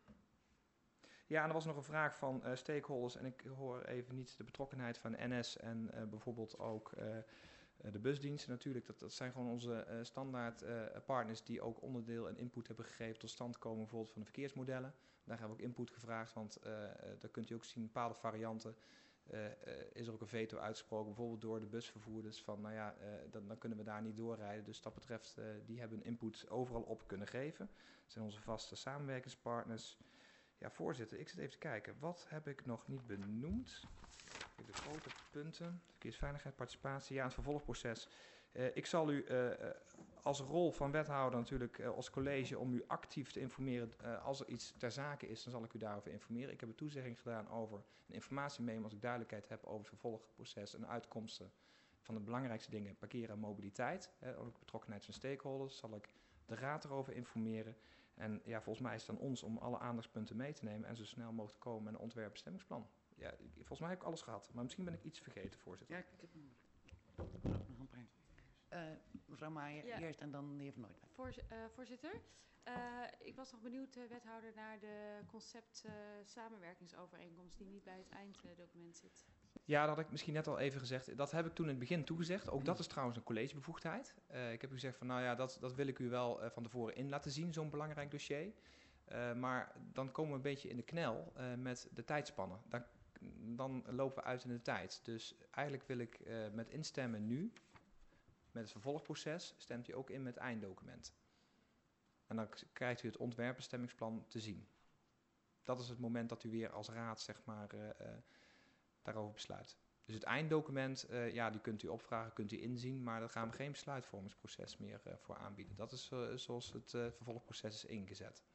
Ja, en er was nog een vraag van uh, stakeholders en ik hoor even niet de betrokkenheid van N S en uh, bijvoorbeeld ook uh, de busdiensten natuurlijk. Dat, dat zijn gewoon onze uh, standaard uh, partners die ook onderdeel en input hebben gegeven tot stand komen bijvoorbeeld van de verkeersmodellen. Daar hebben we ook input gevraagd, want uh, uh, daar kunt u ook zien bepaalde varianten. Uh, uh, is er ook een veto uitgesproken, bijvoorbeeld door de busvervoerders, van nou ja, uh, dan, dan kunnen we daar niet doorrijden. Dus dat betreft, uh, die hebben hun input overal op kunnen geven. Dat zijn onze vaste samenwerkingspartners. Ja, voorzitter, ik zit even te kijken. Wat heb ik nog niet benoemd? De grote punten, verkeersveiligheid, participatie, ja, het vervolgproces. Uh, ik zal u uh, als rol van wethouder natuurlijk uh, als college om u actief te informeren. Uh, als er iets ter zake is, dan zal ik u daarover informeren. Ik heb een toezegging gedaan over een informatiememo als ik duidelijkheid heb over het vervolgproces en uitkomsten van de belangrijkste dingen, parkeren en mobiliteit. Uh, ook betrokkenheid van stakeholders, zal ik de raad erover informeren. En ja, volgens mij is het aan ons om alle aandachtspunten mee te nemen en zo snel mogelijk te komen met een ontwerpbestemmingsplan. Ja, ik, volgens mij heb ik alles gehad, maar misschien ben ik iets vergeten, voorzitter. Ja, ik heb nog een paar. Uh, mevrouw Maier ja. eerst en dan de heer Van Nooit. Voor, uh, voorzitter, uh, ik was nog benieuwd, uh, wethouder, naar de concept uh, samenwerkingsovereenkomst die niet bij het einddocument zit. Ja, dat had ik misschien net al even gezegd. Dat heb ik toen in het begin toegezegd. Ook dat is trouwens een collegebevoegdheid. Uh, ik heb u gezegd van, nou ja, dat, dat wil ik u wel uh, van tevoren in laten zien, zo'n belangrijk dossier. Uh, maar dan komen we een beetje in de knel uh, met de tijdspannen. Dan, dan lopen we uit in de tijd. Dus eigenlijk wil ik uh, met instemmen nu, met het vervolgproces, stemt u ook in met het einddocument. En dan krijgt u het ontwerpbestemmingsplan te zien. Dat is het moment dat u weer als raad, zeg maar, uh, uh, daarover besluit. Dus het einddocument, uh, ja, die kunt u opvragen, kunt u inzien, maar daar gaan we geen besluitvormingsproces meer uh, voor aanbieden. Dat is uh, zoals het uh, vervolgproces is ingezet.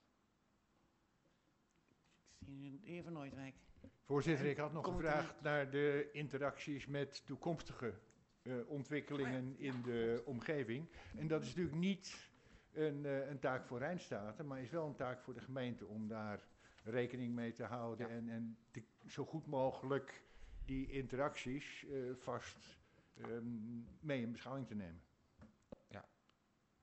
Ik zie de heer Van Nooitwijk. Voorzitter, ik had nog gevraagd naar de interacties met toekomstige uh, ontwikkelingen in de omgeving. En dat is natuurlijk niet een, uh, een taak voor Rijnstaten, maar is wel een taak voor de gemeente om daar rekening mee te houden ja. en, en te, zo goed mogelijk die interacties uh, vast um, mee in beschouwing te nemen. Ja.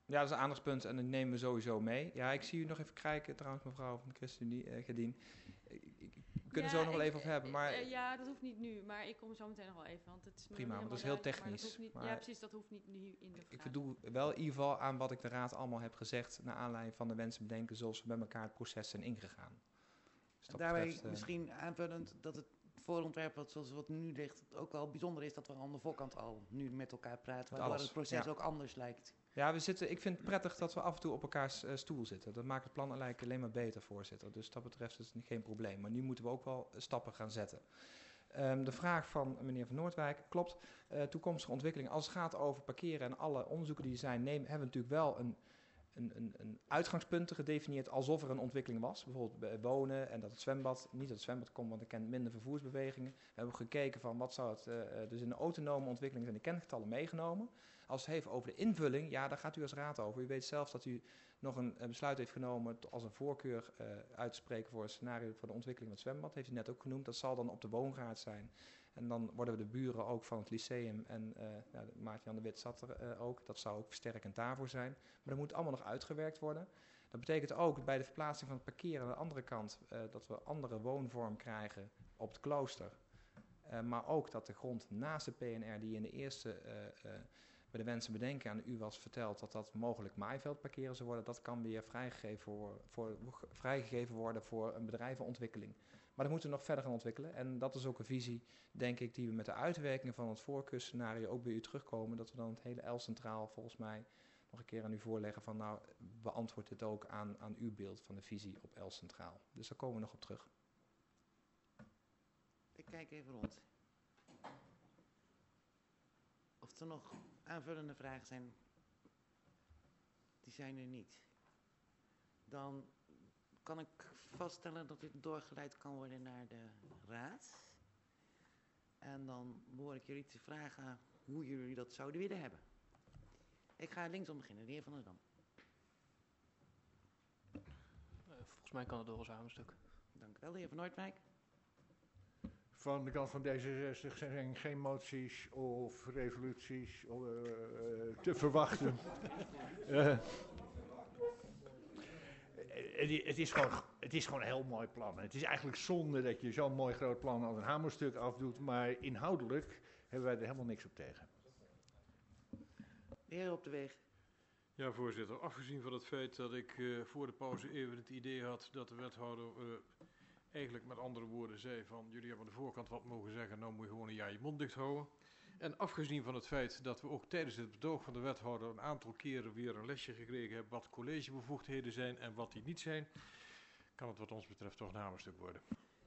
Ja, dat is een aandachtspunt en dat nemen we sowieso mee. Ja, ik zie u nog even kijken, trouwens, mevrouw van de ChristenUnie, uh, Gedien. We kunnen ja, zo nog wel ik, even over hebben, maar... Uh, ja, dat hoeft niet nu, maar ik kom zo meteen nog wel even, want het is prima, want dat is heel maar technisch. dat niet, maar ja, precies, dat hoeft niet nu in de vraag. Ik voldoe wel in ieder geval aan wat ik de raad allemaal heb gezegd, naar aanleiding van de wensen bedenken, zoals we met elkaar het proces zijn ingegaan. Dus daarbij betreft, uh, misschien aanvullend dat het voorontwerp, wat, zoals wat nu ligt, ook wel bijzonder is dat we aan de voorkant al nu met elkaar praten, waardoor alles, het proces ja. ook anders lijkt. Ja, we zitten, ik vind het prettig dat we af en toe op elkaars uh, stoel zitten. Dat maakt het plan eigenlijk alleen maar beter, voorzitter. Dus dat betreft is het geen probleem. Maar nu moeten we ook wel stappen gaan zetten. Um, de vraag van meneer Van Noordwijk, klopt. Uh, toekomstige ontwikkeling, als het gaat over parkeren en alle onderzoeken die er zijn, nemen, hebben we natuurlijk wel een, een, een, een uitgangspunten gedefinieerd alsof er een ontwikkeling was. Bijvoorbeeld bij wonen en dat het zwembad, niet dat het zwembad komt, want ik ken minder vervoersbewegingen. We hebben gekeken van wat zou het, uh, dus in de autonome ontwikkeling zijn de kengetallen meegenomen. Als het heeft over de invulling, ja, daar gaat u als raad over. U weet zelf dat u nog een, een besluit heeft genomen als een voorkeur uh, uit te spreken voor een scenario voor de ontwikkeling van het zwembad. Heeft u net ook genoemd. Dat zal dan op de woongraad zijn. En dan worden we de buren ook van het lyceum en uh, ja, Maarten-Jan de Wit zat er uh, ook. Dat zou ook versterkend daarvoor zijn. Maar dat moet allemaal nog uitgewerkt worden. Dat betekent ook bij de verplaatsing van het parkeren aan de andere kant uh, dat we andere woonvorm krijgen op het klooster. Uh, maar ook dat de grond naast de P N R die in de eerste... Uh, uh, bij de wensen bedenken aan u was verteld dat dat mogelijk maaiveldparkeren zou worden. Dat kan weer vrijgegeven, voor, voor, vrijgegeven worden voor een bedrijvenontwikkeling. Maar dat moeten we nog verder gaan ontwikkelen. En dat is ook een visie, denk ik, die we met de uitwerking van het voorkeurscenario ook bij u terugkomen. Dat we dan het hele Elst-Centraal volgens mij nog een keer aan u voorleggen van nou, beantwoord dit ook aan, aan uw beeld van de visie op Elst-Centraal. Dus daar komen we nog op terug. Ik kijk even rond. Of er nog aanvullende vragen zijn, die zijn er niet. Dan kan ik vaststellen dat dit doorgeleid kan worden naar de raad. En dan behoor ik jullie te vragen hoe jullie dat zouden willen hebben. Ik ga linksom beginnen, de heer Van der Dam. Uh, volgens mij kan het door als samenstuk. Dank u wel, de heer Van Noordwijk. Van de kant van D zesenzestig zijn geen moties of resoluties uh, te verwachten. uh, het, is gewoon, het is gewoon een heel mooi plan. Het is eigenlijk zonde dat je zo'n mooi groot plan als een hamerstuk afdoet, maar inhoudelijk hebben wij er helemaal niks op tegen. De heer op de weg. Ja, voorzitter. Afgezien van het feit dat ik uh, voor de pauze even het idee had dat de wethouder... Uh, eigenlijk met andere woorden zei van, jullie hebben aan de voorkant wat mogen zeggen, nou moet je gewoon een jaar je mond dicht houden. En afgezien van het feit dat we ook tijdens het betoog van de wethouder een aantal keren weer een lesje gekregen hebben wat collegebevoegdheden zijn en wat die niet zijn, kan het wat ons betreft toch een hamerstuk worden.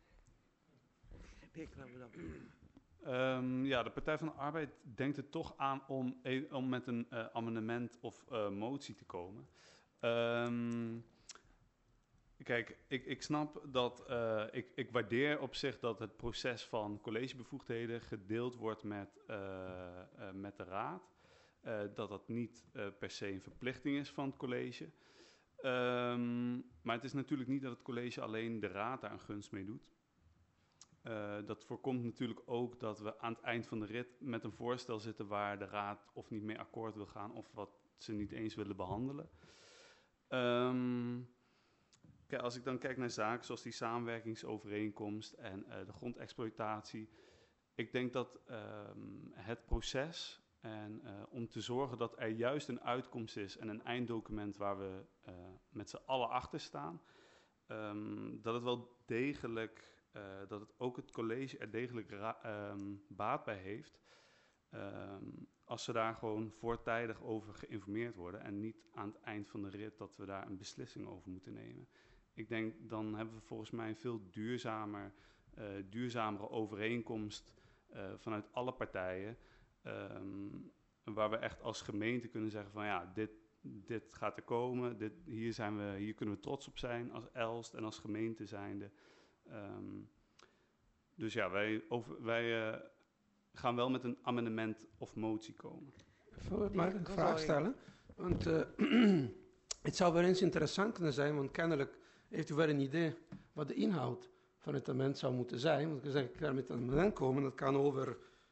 Um, ja, de Partij van de Arbeid denkt er toch aan om, e- om met een uh, amendement of uh, motie te komen. Um, Kijk, ik, ik snap dat, uh, ik, ik waardeer op zich dat het proces van collegebevoegdheden gedeeld wordt met, uh, uh, met de raad. Uh, dat dat niet uh, per se een verplichting is van het college. Um, maar het is natuurlijk niet dat het college alleen de raad daar een gunst mee doet. Uh, dat voorkomt natuurlijk ook dat we aan het eind van de rit met een voorstel zitten waar de raad of niet mee akkoord wil gaan of wat ze niet eens willen behandelen. Um, Kijk, als ik dan kijk naar zaken zoals die samenwerkingsovereenkomst en uh, de grondexploitatie. Ik denk dat um, het proces en uh, om te zorgen dat er juist een uitkomst is en een einddocument waar we uh, met z'n allen achter staan. Um, dat het wel degelijk, uh, dat het ook het college er degelijk ra- um, baat bij heeft. Um, als ze daar gewoon voortijdig over geïnformeerd worden en niet aan het eind van de rit dat we daar een beslissing over moeten nemen. Ik denk, dan hebben we volgens mij een veel duurzamer, uh, duurzamere overeenkomst uh, vanuit alle partijen. Um, waar we echt als gemeente kunnen zeggen van ja, dit, dit gaat er komen. Dit, hier, zijn we, hier kunnen we trots op zijn als Elst en als gemeente zijnde. Um, dus ja, wij, over, wij uh, gaan wel met een amendement of motie komen. Mag ik een vraag stellen? Want uh, het zou wel eens interessant kunnen zijn, want kennelijk heeft u wel een idee wat de inhoud van het amendement zou moeten zijn. Want ik zeg, ik ga met een amendement komen, dat kan over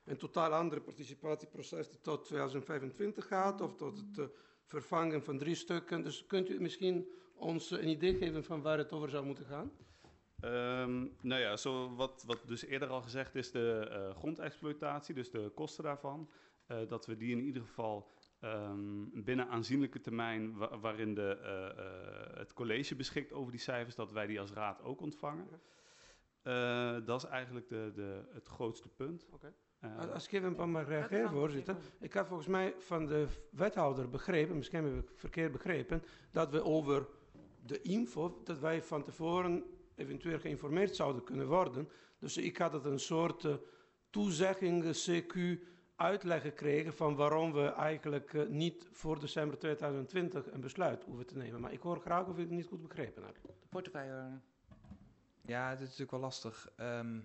een totaal ander participatieproces die tot tweeduizend vijfentwintig gaat, of tot het uh, vervangen van drie stukken. Dus kunt u misschien ons een idee geven van waar het over zou moeten gaan? Um, nou ja, zo wat, wat dus eerder al gezegd is, de uh, grondexploitatie, dus de kosten daarvan, uh, dat we die in ieder geval um, binnen aanzienlijke termijn wa waarin de, uh, uh, het college beschikt over die cijfers, dat wij die als raad ook ontvangen. Uh, dat is eigenlijk de, de, het grootste punt. Okay. Uh, Als ik even mag reageren, voorzitter. Ik heb volgens mij van de wethouder begrepen, misschien heb ik verkeerd begrepen, dat we over de info, dat wij van tevoren eventueel geïnformeerd zouden kunnen worden. Dus ik had het een soort uh, toezegging, C Q, uitleg gekregen van waarom we eigenlijk uh, niet voor december tweeduizend twintig een besluit hoeven te nemen. Maar ik hoor graag of ik het niet goed begrepen heb. De portefeuille. Ja, dit is natuurlijk wel lastig. Um,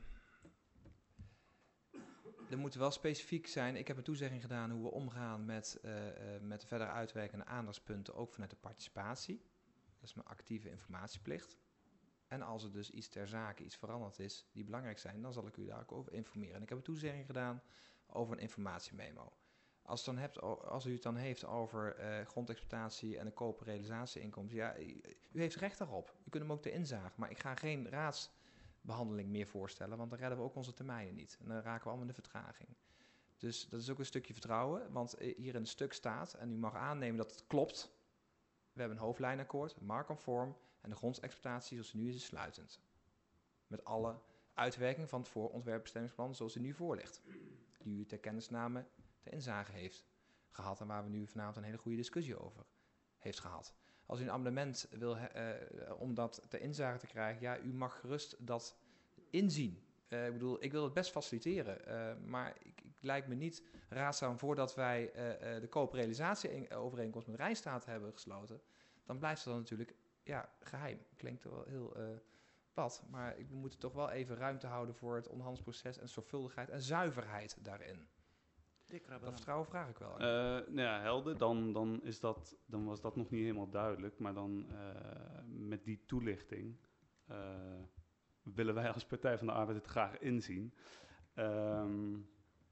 er moet wel specifiek zijn. Ik heb een toezegging gedaan hoe we omgaan met, uh, uh, met de verder uitwerkende aandachtspunten, ook vanuit de participatie. Dat is mijn actieve informatieplicht. En als er dus iets ter zake, iets veranderd is, die belangrijk zijn, dan zal ik u daar ook over informeren. En ik heb een toezegging gedaan over een informatiememo. Als, het dan hebt, als u het dan heeft over uh, grondexploitatie en de kooprealisatieinkomsten, ja, u, u heeft recht daarop. U kunt hem ook te inzagen. Maar ik ga geen raadsbehandeling meer voorstellen, want dan redden we ook onze termijnen niet. En dan raken we allemaal in de vertraging. Dus dat is ook een stukje vertrouwen, want hier in het stuk staat, en u mag aannemen dat het klopt. We hebben een hoofdlijnakkoord, marktconform, en de grondexploitatie zoals die nu is, is sluitend. Met alle uitwerking van het voorontwerpbestemmingsplan zoals die nu voor ligt. Die u ter kennisname ter inzage heeft gehad en waar we nu vanavond een hele goede discussie over heeft gehad. Als u een amendement wil uh, om dat ter inzage te krijgen, ja, u mag gerust dat inzien. Uh, ik bedoel, ik wil het best faciliteren, uh, maar ik, ik lijkt me niet raadzaam voordat wij uh, uh, de kooprealisatieovereenkomst met Rijnstaat hebben gesloten. Dan blijft het dan natuurlijk ja, geheim. Klinkt wel heel uh, wat, maar we moeten toch wel even ruimte houden voor het onderhandelingsproces en zorgvuldigheid en zuiverheid daarin. Dat vertrouwen vraag ik wel. Uh, nou ja, helder. Dan, dan, is dat, dan was dat nog niet helemaal duidelijk. Maar dan uh, met die toelichting uh, willen wij als Partij van de Arbeid het graag inzien. Um,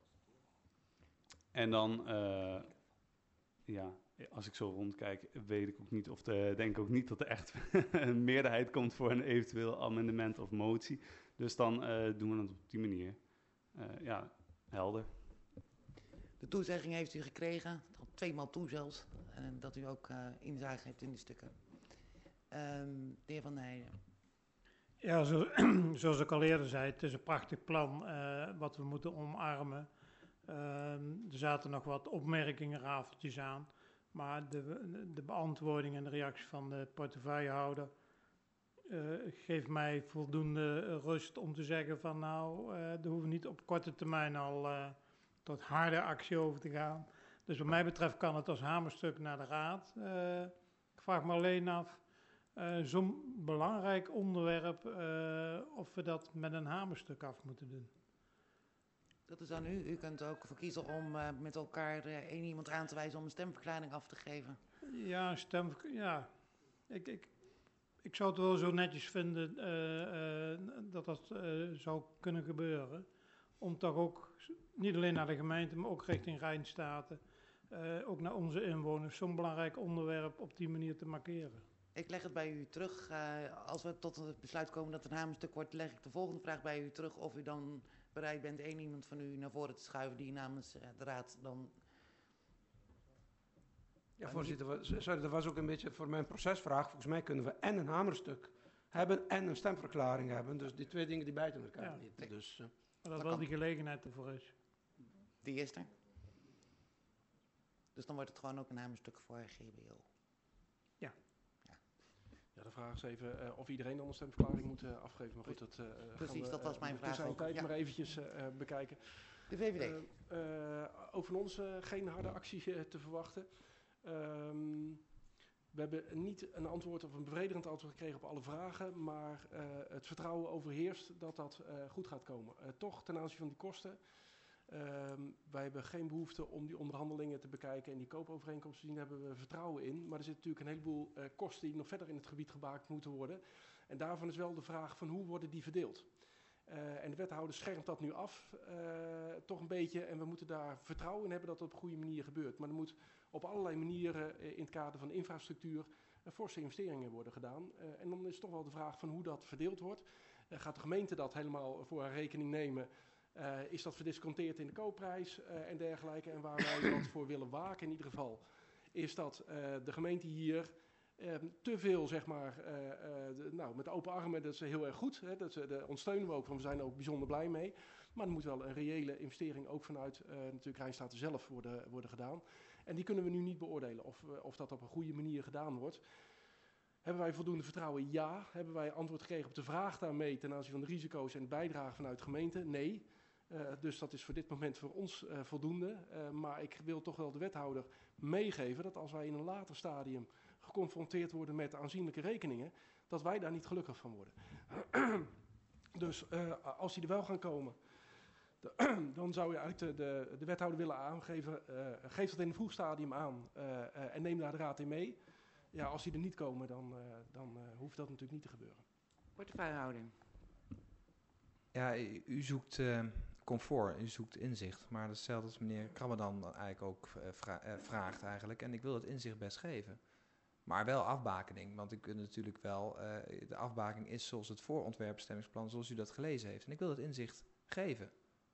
en dan, uh, ja, als ik zo rondkijk, weet ik ook niet of de, denk ik ook niet dat er echt een meerderheid komt voor een eventueel amendement of motie. Dus dan uh, doen we het op die manier. Uh, ja, helder. De toezegging heeft u gekregen, al tweemaal toe zelfs, en dat u ook uh, inzage heeft in die stukken. Um, de heer Van Nijden. Ja, zo, zoals ik al eerder zei, het is een prachtig plan uh, wat we moeten omarmen. Uh, er zaten nog wat opmerkingen, rafeltjes aan, maar de, de beantwoording en de reactie van de portefeuillehouder uh, geeft mij voldoende rust om te zeggen van nou, uh, daar hoeven we niet op korte termijn al uh, tot harde actie over te gaan. Dus wat mij betreft kan het als hamerstuk naar de raad. Uh, ik vraag me alleen af, uh, zo'n belangrijk onderwerp, uh, of we dat met een hamerstuk af moeten doen. Dat is aan u. U kunt ook voor kiezen om uh, met elkaar uh, één iemand aan te wijzen om een stemverklaring af te geven. Ja, een stemverklaring, ja. Ik, ik, ik zou het wel zo netjes vinden uh, uh, dat dat uh, zou kunnen gebeuren. Om toch ook, niet alleen naar de gemeente, maar ook richting Rijnstaten, uh, ook naar onze inwoners, zo'n belangrijk onderwerp op die manier te markeren. Ik leg het bij u terug. Uh, als we tot het besluit komen dat het een hamerstuk wordt, leg ik de volgende vraag bij u terug. Of u dan bereid bent één iemand van u naar voren te schuiven die namens uh, de raad dan... Ja, voorzitter, sorry, dat was ook een beetje voor mijn procesvraag. Volgens mij kunnen we en een hamerstuk hebben en een stemverklaring hebben. Dus die twee dingen die bijten elkaar ja. niet. Dus, uh, maar dat wel die gelegenheid ervoor is. Die is er. Dus dan wordt het gewoon ook een hamerstuk voor G B O. Ja. Ja, ja de vraag is even uh, of iedereen dan een stemverklaring moet uh, afgeven. Maar goed, dat uh, Precies, we, dat was mijn uh, vraag ook. tijd Ja. maar eventjes uh, bekijken. De V V D. Uh, uh, ook van ons uh, geen harde actie uh, te verwachten. Um, we hebben niet een antwoord of een bevredigend antwoord gekregen op alle vragen, maar uh, het vertrouwen overheerst dat dat uh, goed gaat komen. Uh, toch, ten aanzien van die kosten, um, wij hebben geen behoefte om die onderhandelingen te bekijken en die koopovereenkomst te zien, daar hebben we vertrouwen in. Maar er zitten natuurlijk een heleboel uh, kosten die nog verder in het gebied gemaakt moeten worden. En daarvan is wel de vraag van hoe worden die verdeeld? Uh, en de wethouder schermt dat nu af, uh, toch een beetje. En we moeten daar vertrouwen in hebben dat het op een goede manier gebeurt. Maar er moet op allerlei manieren uh, in het kader van infrastructuur uh, forse investeringen worden gedaan. Uh, en dan is toch wel de vraag van hoe dat verdeeld wordt. Uh, gaat de gemeente dat helemaal voor haar rekening nemen? Uh, is dat verdisconteerd in de koopprijs uh, en dergelijke? En waar wij wat voor willen waken in ieder geval, is dat uh, de gemeente hier uh, te veel, zeg maar, uh, uh, de, nou, met open armen, dat is heel erg goed. Hè, dat daar ondersteunen we ook van, we zijn er ook bijzonder blij mee. Maar er moet wel een reële investering ook vanuit uh, natuurlijk Rijnstaten zelf worden, worden gedaan. En die kunnen we nu niet beoordelen of, uh, of dat op een goede manier gedaan wordt. Hebben wij voldoende vertrouwen? Ja. Hebben wij antwoord gekregen op de vraag daarmee ten aanzien van de risico's en de bijdrage vanuit de gemeente? Nee. Uh, dus dat is voor dit moment voor ons uh, voldoende. Uh, maar ik wil toch wel de wethouder meegeven dat als wij in een later stadium geconfronteerd worden met aanzienlijke rekeningen, dat wij daar niet gelukkig van worden. Dus uh, als die er wel gaan komen, de, dan zou je eigenlijk de, de, de wethouder willen aangeven, uh, geef dat in een vroeg stadium aan uh, uh, en neem daar de raad in mee. Ja, als die er niet komen, dan, uh, dan uh, hoeft dat natuurlijk niet te gebeuren. Portefeuillehouding. Ja, u, u zoekt uh, comfort, u zoekt inzicht. Maar dat is hetzelfde als meneer Krabbe dan eigenlijk ook uh, vra- uh, vraagt eigenlijk. En ik wil het inzicht best geven. Maar wel afbakening. Want ik kunt natuurlijk wel, uh, de afbakening is zoals het voorontwerpbestemmingsplan, zoals u dat gelezen heeft. En ik wil het inzicht geven.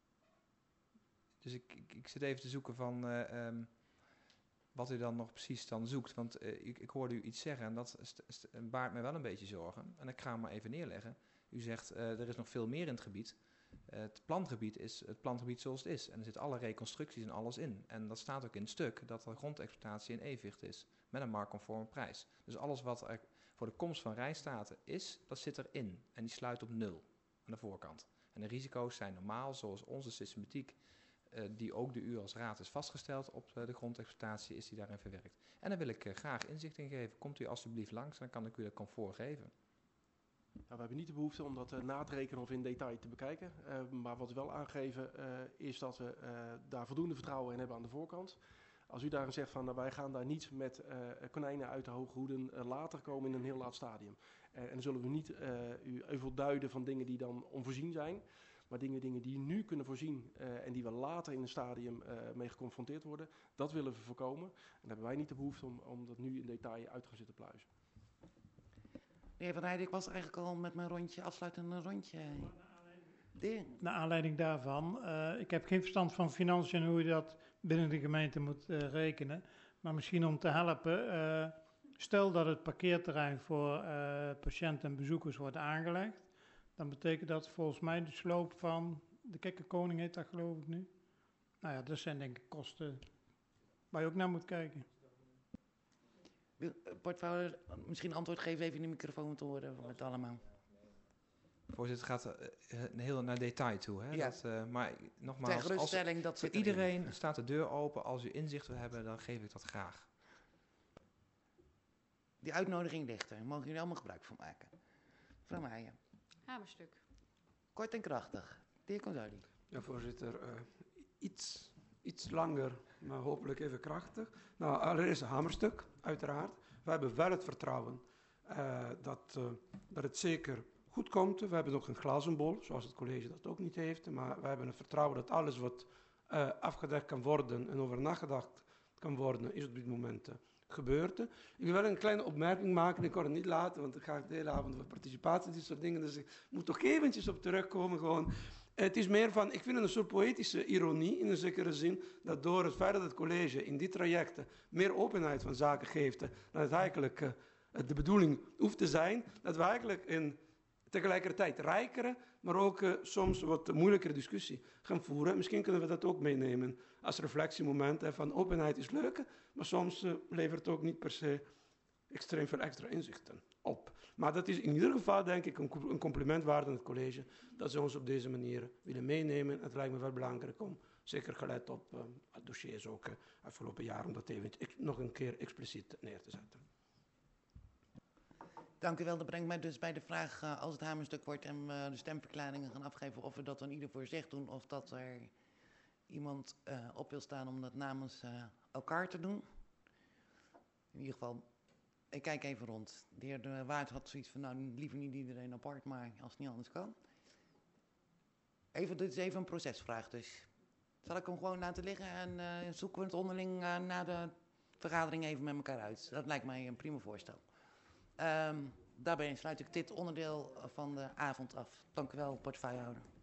Dus ik, ik, ik zit even te zoeken van uh, um, wat u dan nog precies dan zoekt. Want uh, ik, ik hoorde u iets zeggen en dat st- st- baart me wel een beetje zorgen. En ik ga hem maar even neerleggen. U zegt, uh, er is nog veel meer in het gebied. Uh, het plangebied is het plangebied zoals het is. En er zitten alle reconstructies en alles in. En dat staat ook in het stuk, dat de grondexploitatie in evenwicht is. Met een marktconforme prijs. Dus alles wat er voor de komst van Rijnstaten is, dat zit erin. En die sluit op nul aan de voorkant. En de risico's zijn normaal, zoals onze systematiek, uh, die ook de u als raad is vastgesteld op uh, de grondexploitatie, is die daarin verwerkt. En daar wil ik uh, graag inzicht in geven. Komt u alstublieft langs, dan kan ik u dat comfort geven. Nou, we hebben niet de behoefte om dat uh, na te rekenen of in detail te bekijken. Uh, maar wat we wel aangeven uh, is dat we uh, daar voldoende vertrouwen in hebben aan de voorkant. Als u daarin zegt van nou, wij gaan daar niet met uh, konijnen uit de hoge hoeden uh, later komen in een heel laat stadium. Uh, en dan zullen we niet uh, u even duiden van dingen die dan onvoorzien zijn. Maar dingen, dingen die nu kunnen voorzien uh, en die we later in een stadium uh, mee geconfronteerd worden, dat willen we voorkomen. En daar hebben wij niet de behoefte om, om dat nu in detail uit te gaan zitten pluizen. De heer Van Heijden, ik was eigenlijk al met mijn rondje, afsluitende rondje. De... Naar aanleiding daarvan, uh, ik heb geen verstand van financiën en hoe je dat binnen de gemeente moet uh, rekenen. Maar misschien om te helpen, uh, stel dat het parkeerterrein voor uh, patiënten en bezoekers wordt aangelegd. Dan betekent dat volgens mij de sloop van de Kekkerkoning, heet dat geloof ik nu. Nou ja, dat zijn denk ik kosten waar je ook naar moet kijken. Portefeuille, misschien antwoord geven even in de microfoon te horen van het allemaal. Voorzitter, het gaat uh, heel naar detail toe. Hè? Ja. Dat, uh, maar nogmaals, ter geruststelling, als, dat voor iedereen erin. Staat de deur open. Als u inzicht wil hebben, dan geef ik dat graag. Die uitnodiging ligt er. Mogen jullie allemaal gebruik van maken. Mevrouw Meijer. Hamerstuk. Kort en krachtig. De heer Consoli. Ja, voorzitter. Uh, iets, iets langer, maar hopelijk even krachtig. Nou, allereerst een hamerstuk, uiteraard. We hebben wel het vertrouwen uh, dat, uh, dat het zeker goed komt. We hebben nog een glazen bol, zoals het college dat ook niet heeft. Maar we hebben het vertrouwen dat alles wat uh, afgedekt kan worden en over nagedacht kan worden, is op dit moment uh, gebeurd. Ik wil wel een kleine opmerking maken. Ik kan het niet laten, want ik ga de hele avond over participatie, dit soort dingen. Dus ik moet toch eventjes op terugkomen gewoon. Het is meer van, ik vind het een soort poëtische ironie, in een zekere zin, dat door het feit dat het college in die trajecten meer openheid van zaken geeft, dan het eigenlijk uh, de bedoeling hoeft te zijn, dat we eigenlijk in tegelijkertijd rijkere, maar ook uh, soms wat moeilijkere discussie gaan voeren. Misschien kunnen we dat ook meenemen als reflectiemoment. Hè, van openheid is leuk, maar soms uh, levert het ook niet per se extreem veel extra inzichten op. Maar dat is in ieder geval, denk ik, een compliment waard aan het college, dat ze ons op deze manier willen meenemen. Het lijkt me wel belangrijk om, zeker gelet op uh, het dossiers ook uh, afgelopen jaar, om dat even nog een keer expliciet neer te zetten. Dank u wel. Dat brengt mij dus bij de vraag, uh, als het hamerstuk wordt en we uh, de stemverklaringen gaan afgeven, of we dat dan ieder voor zich doen, of dat er iemand uh, op wil staan om dat namens uh, elkaar te doen. In ieder geval, ik kijk even rond. De heer De Waard had zoiets van, nou, liever niet iedereen apart, maar als het niet anders kan. Even, dit is even een procesvraag dus. Zal ik hem gewoon laten liggen en uh, zoeken we het onderling uh, na de vergadering even met elkaar uit. Dat lijkt mij een prima voorstel. Um, daarbij sluit ik dit onderdeel van de avond af. Dank u wel, portefeuillehouder.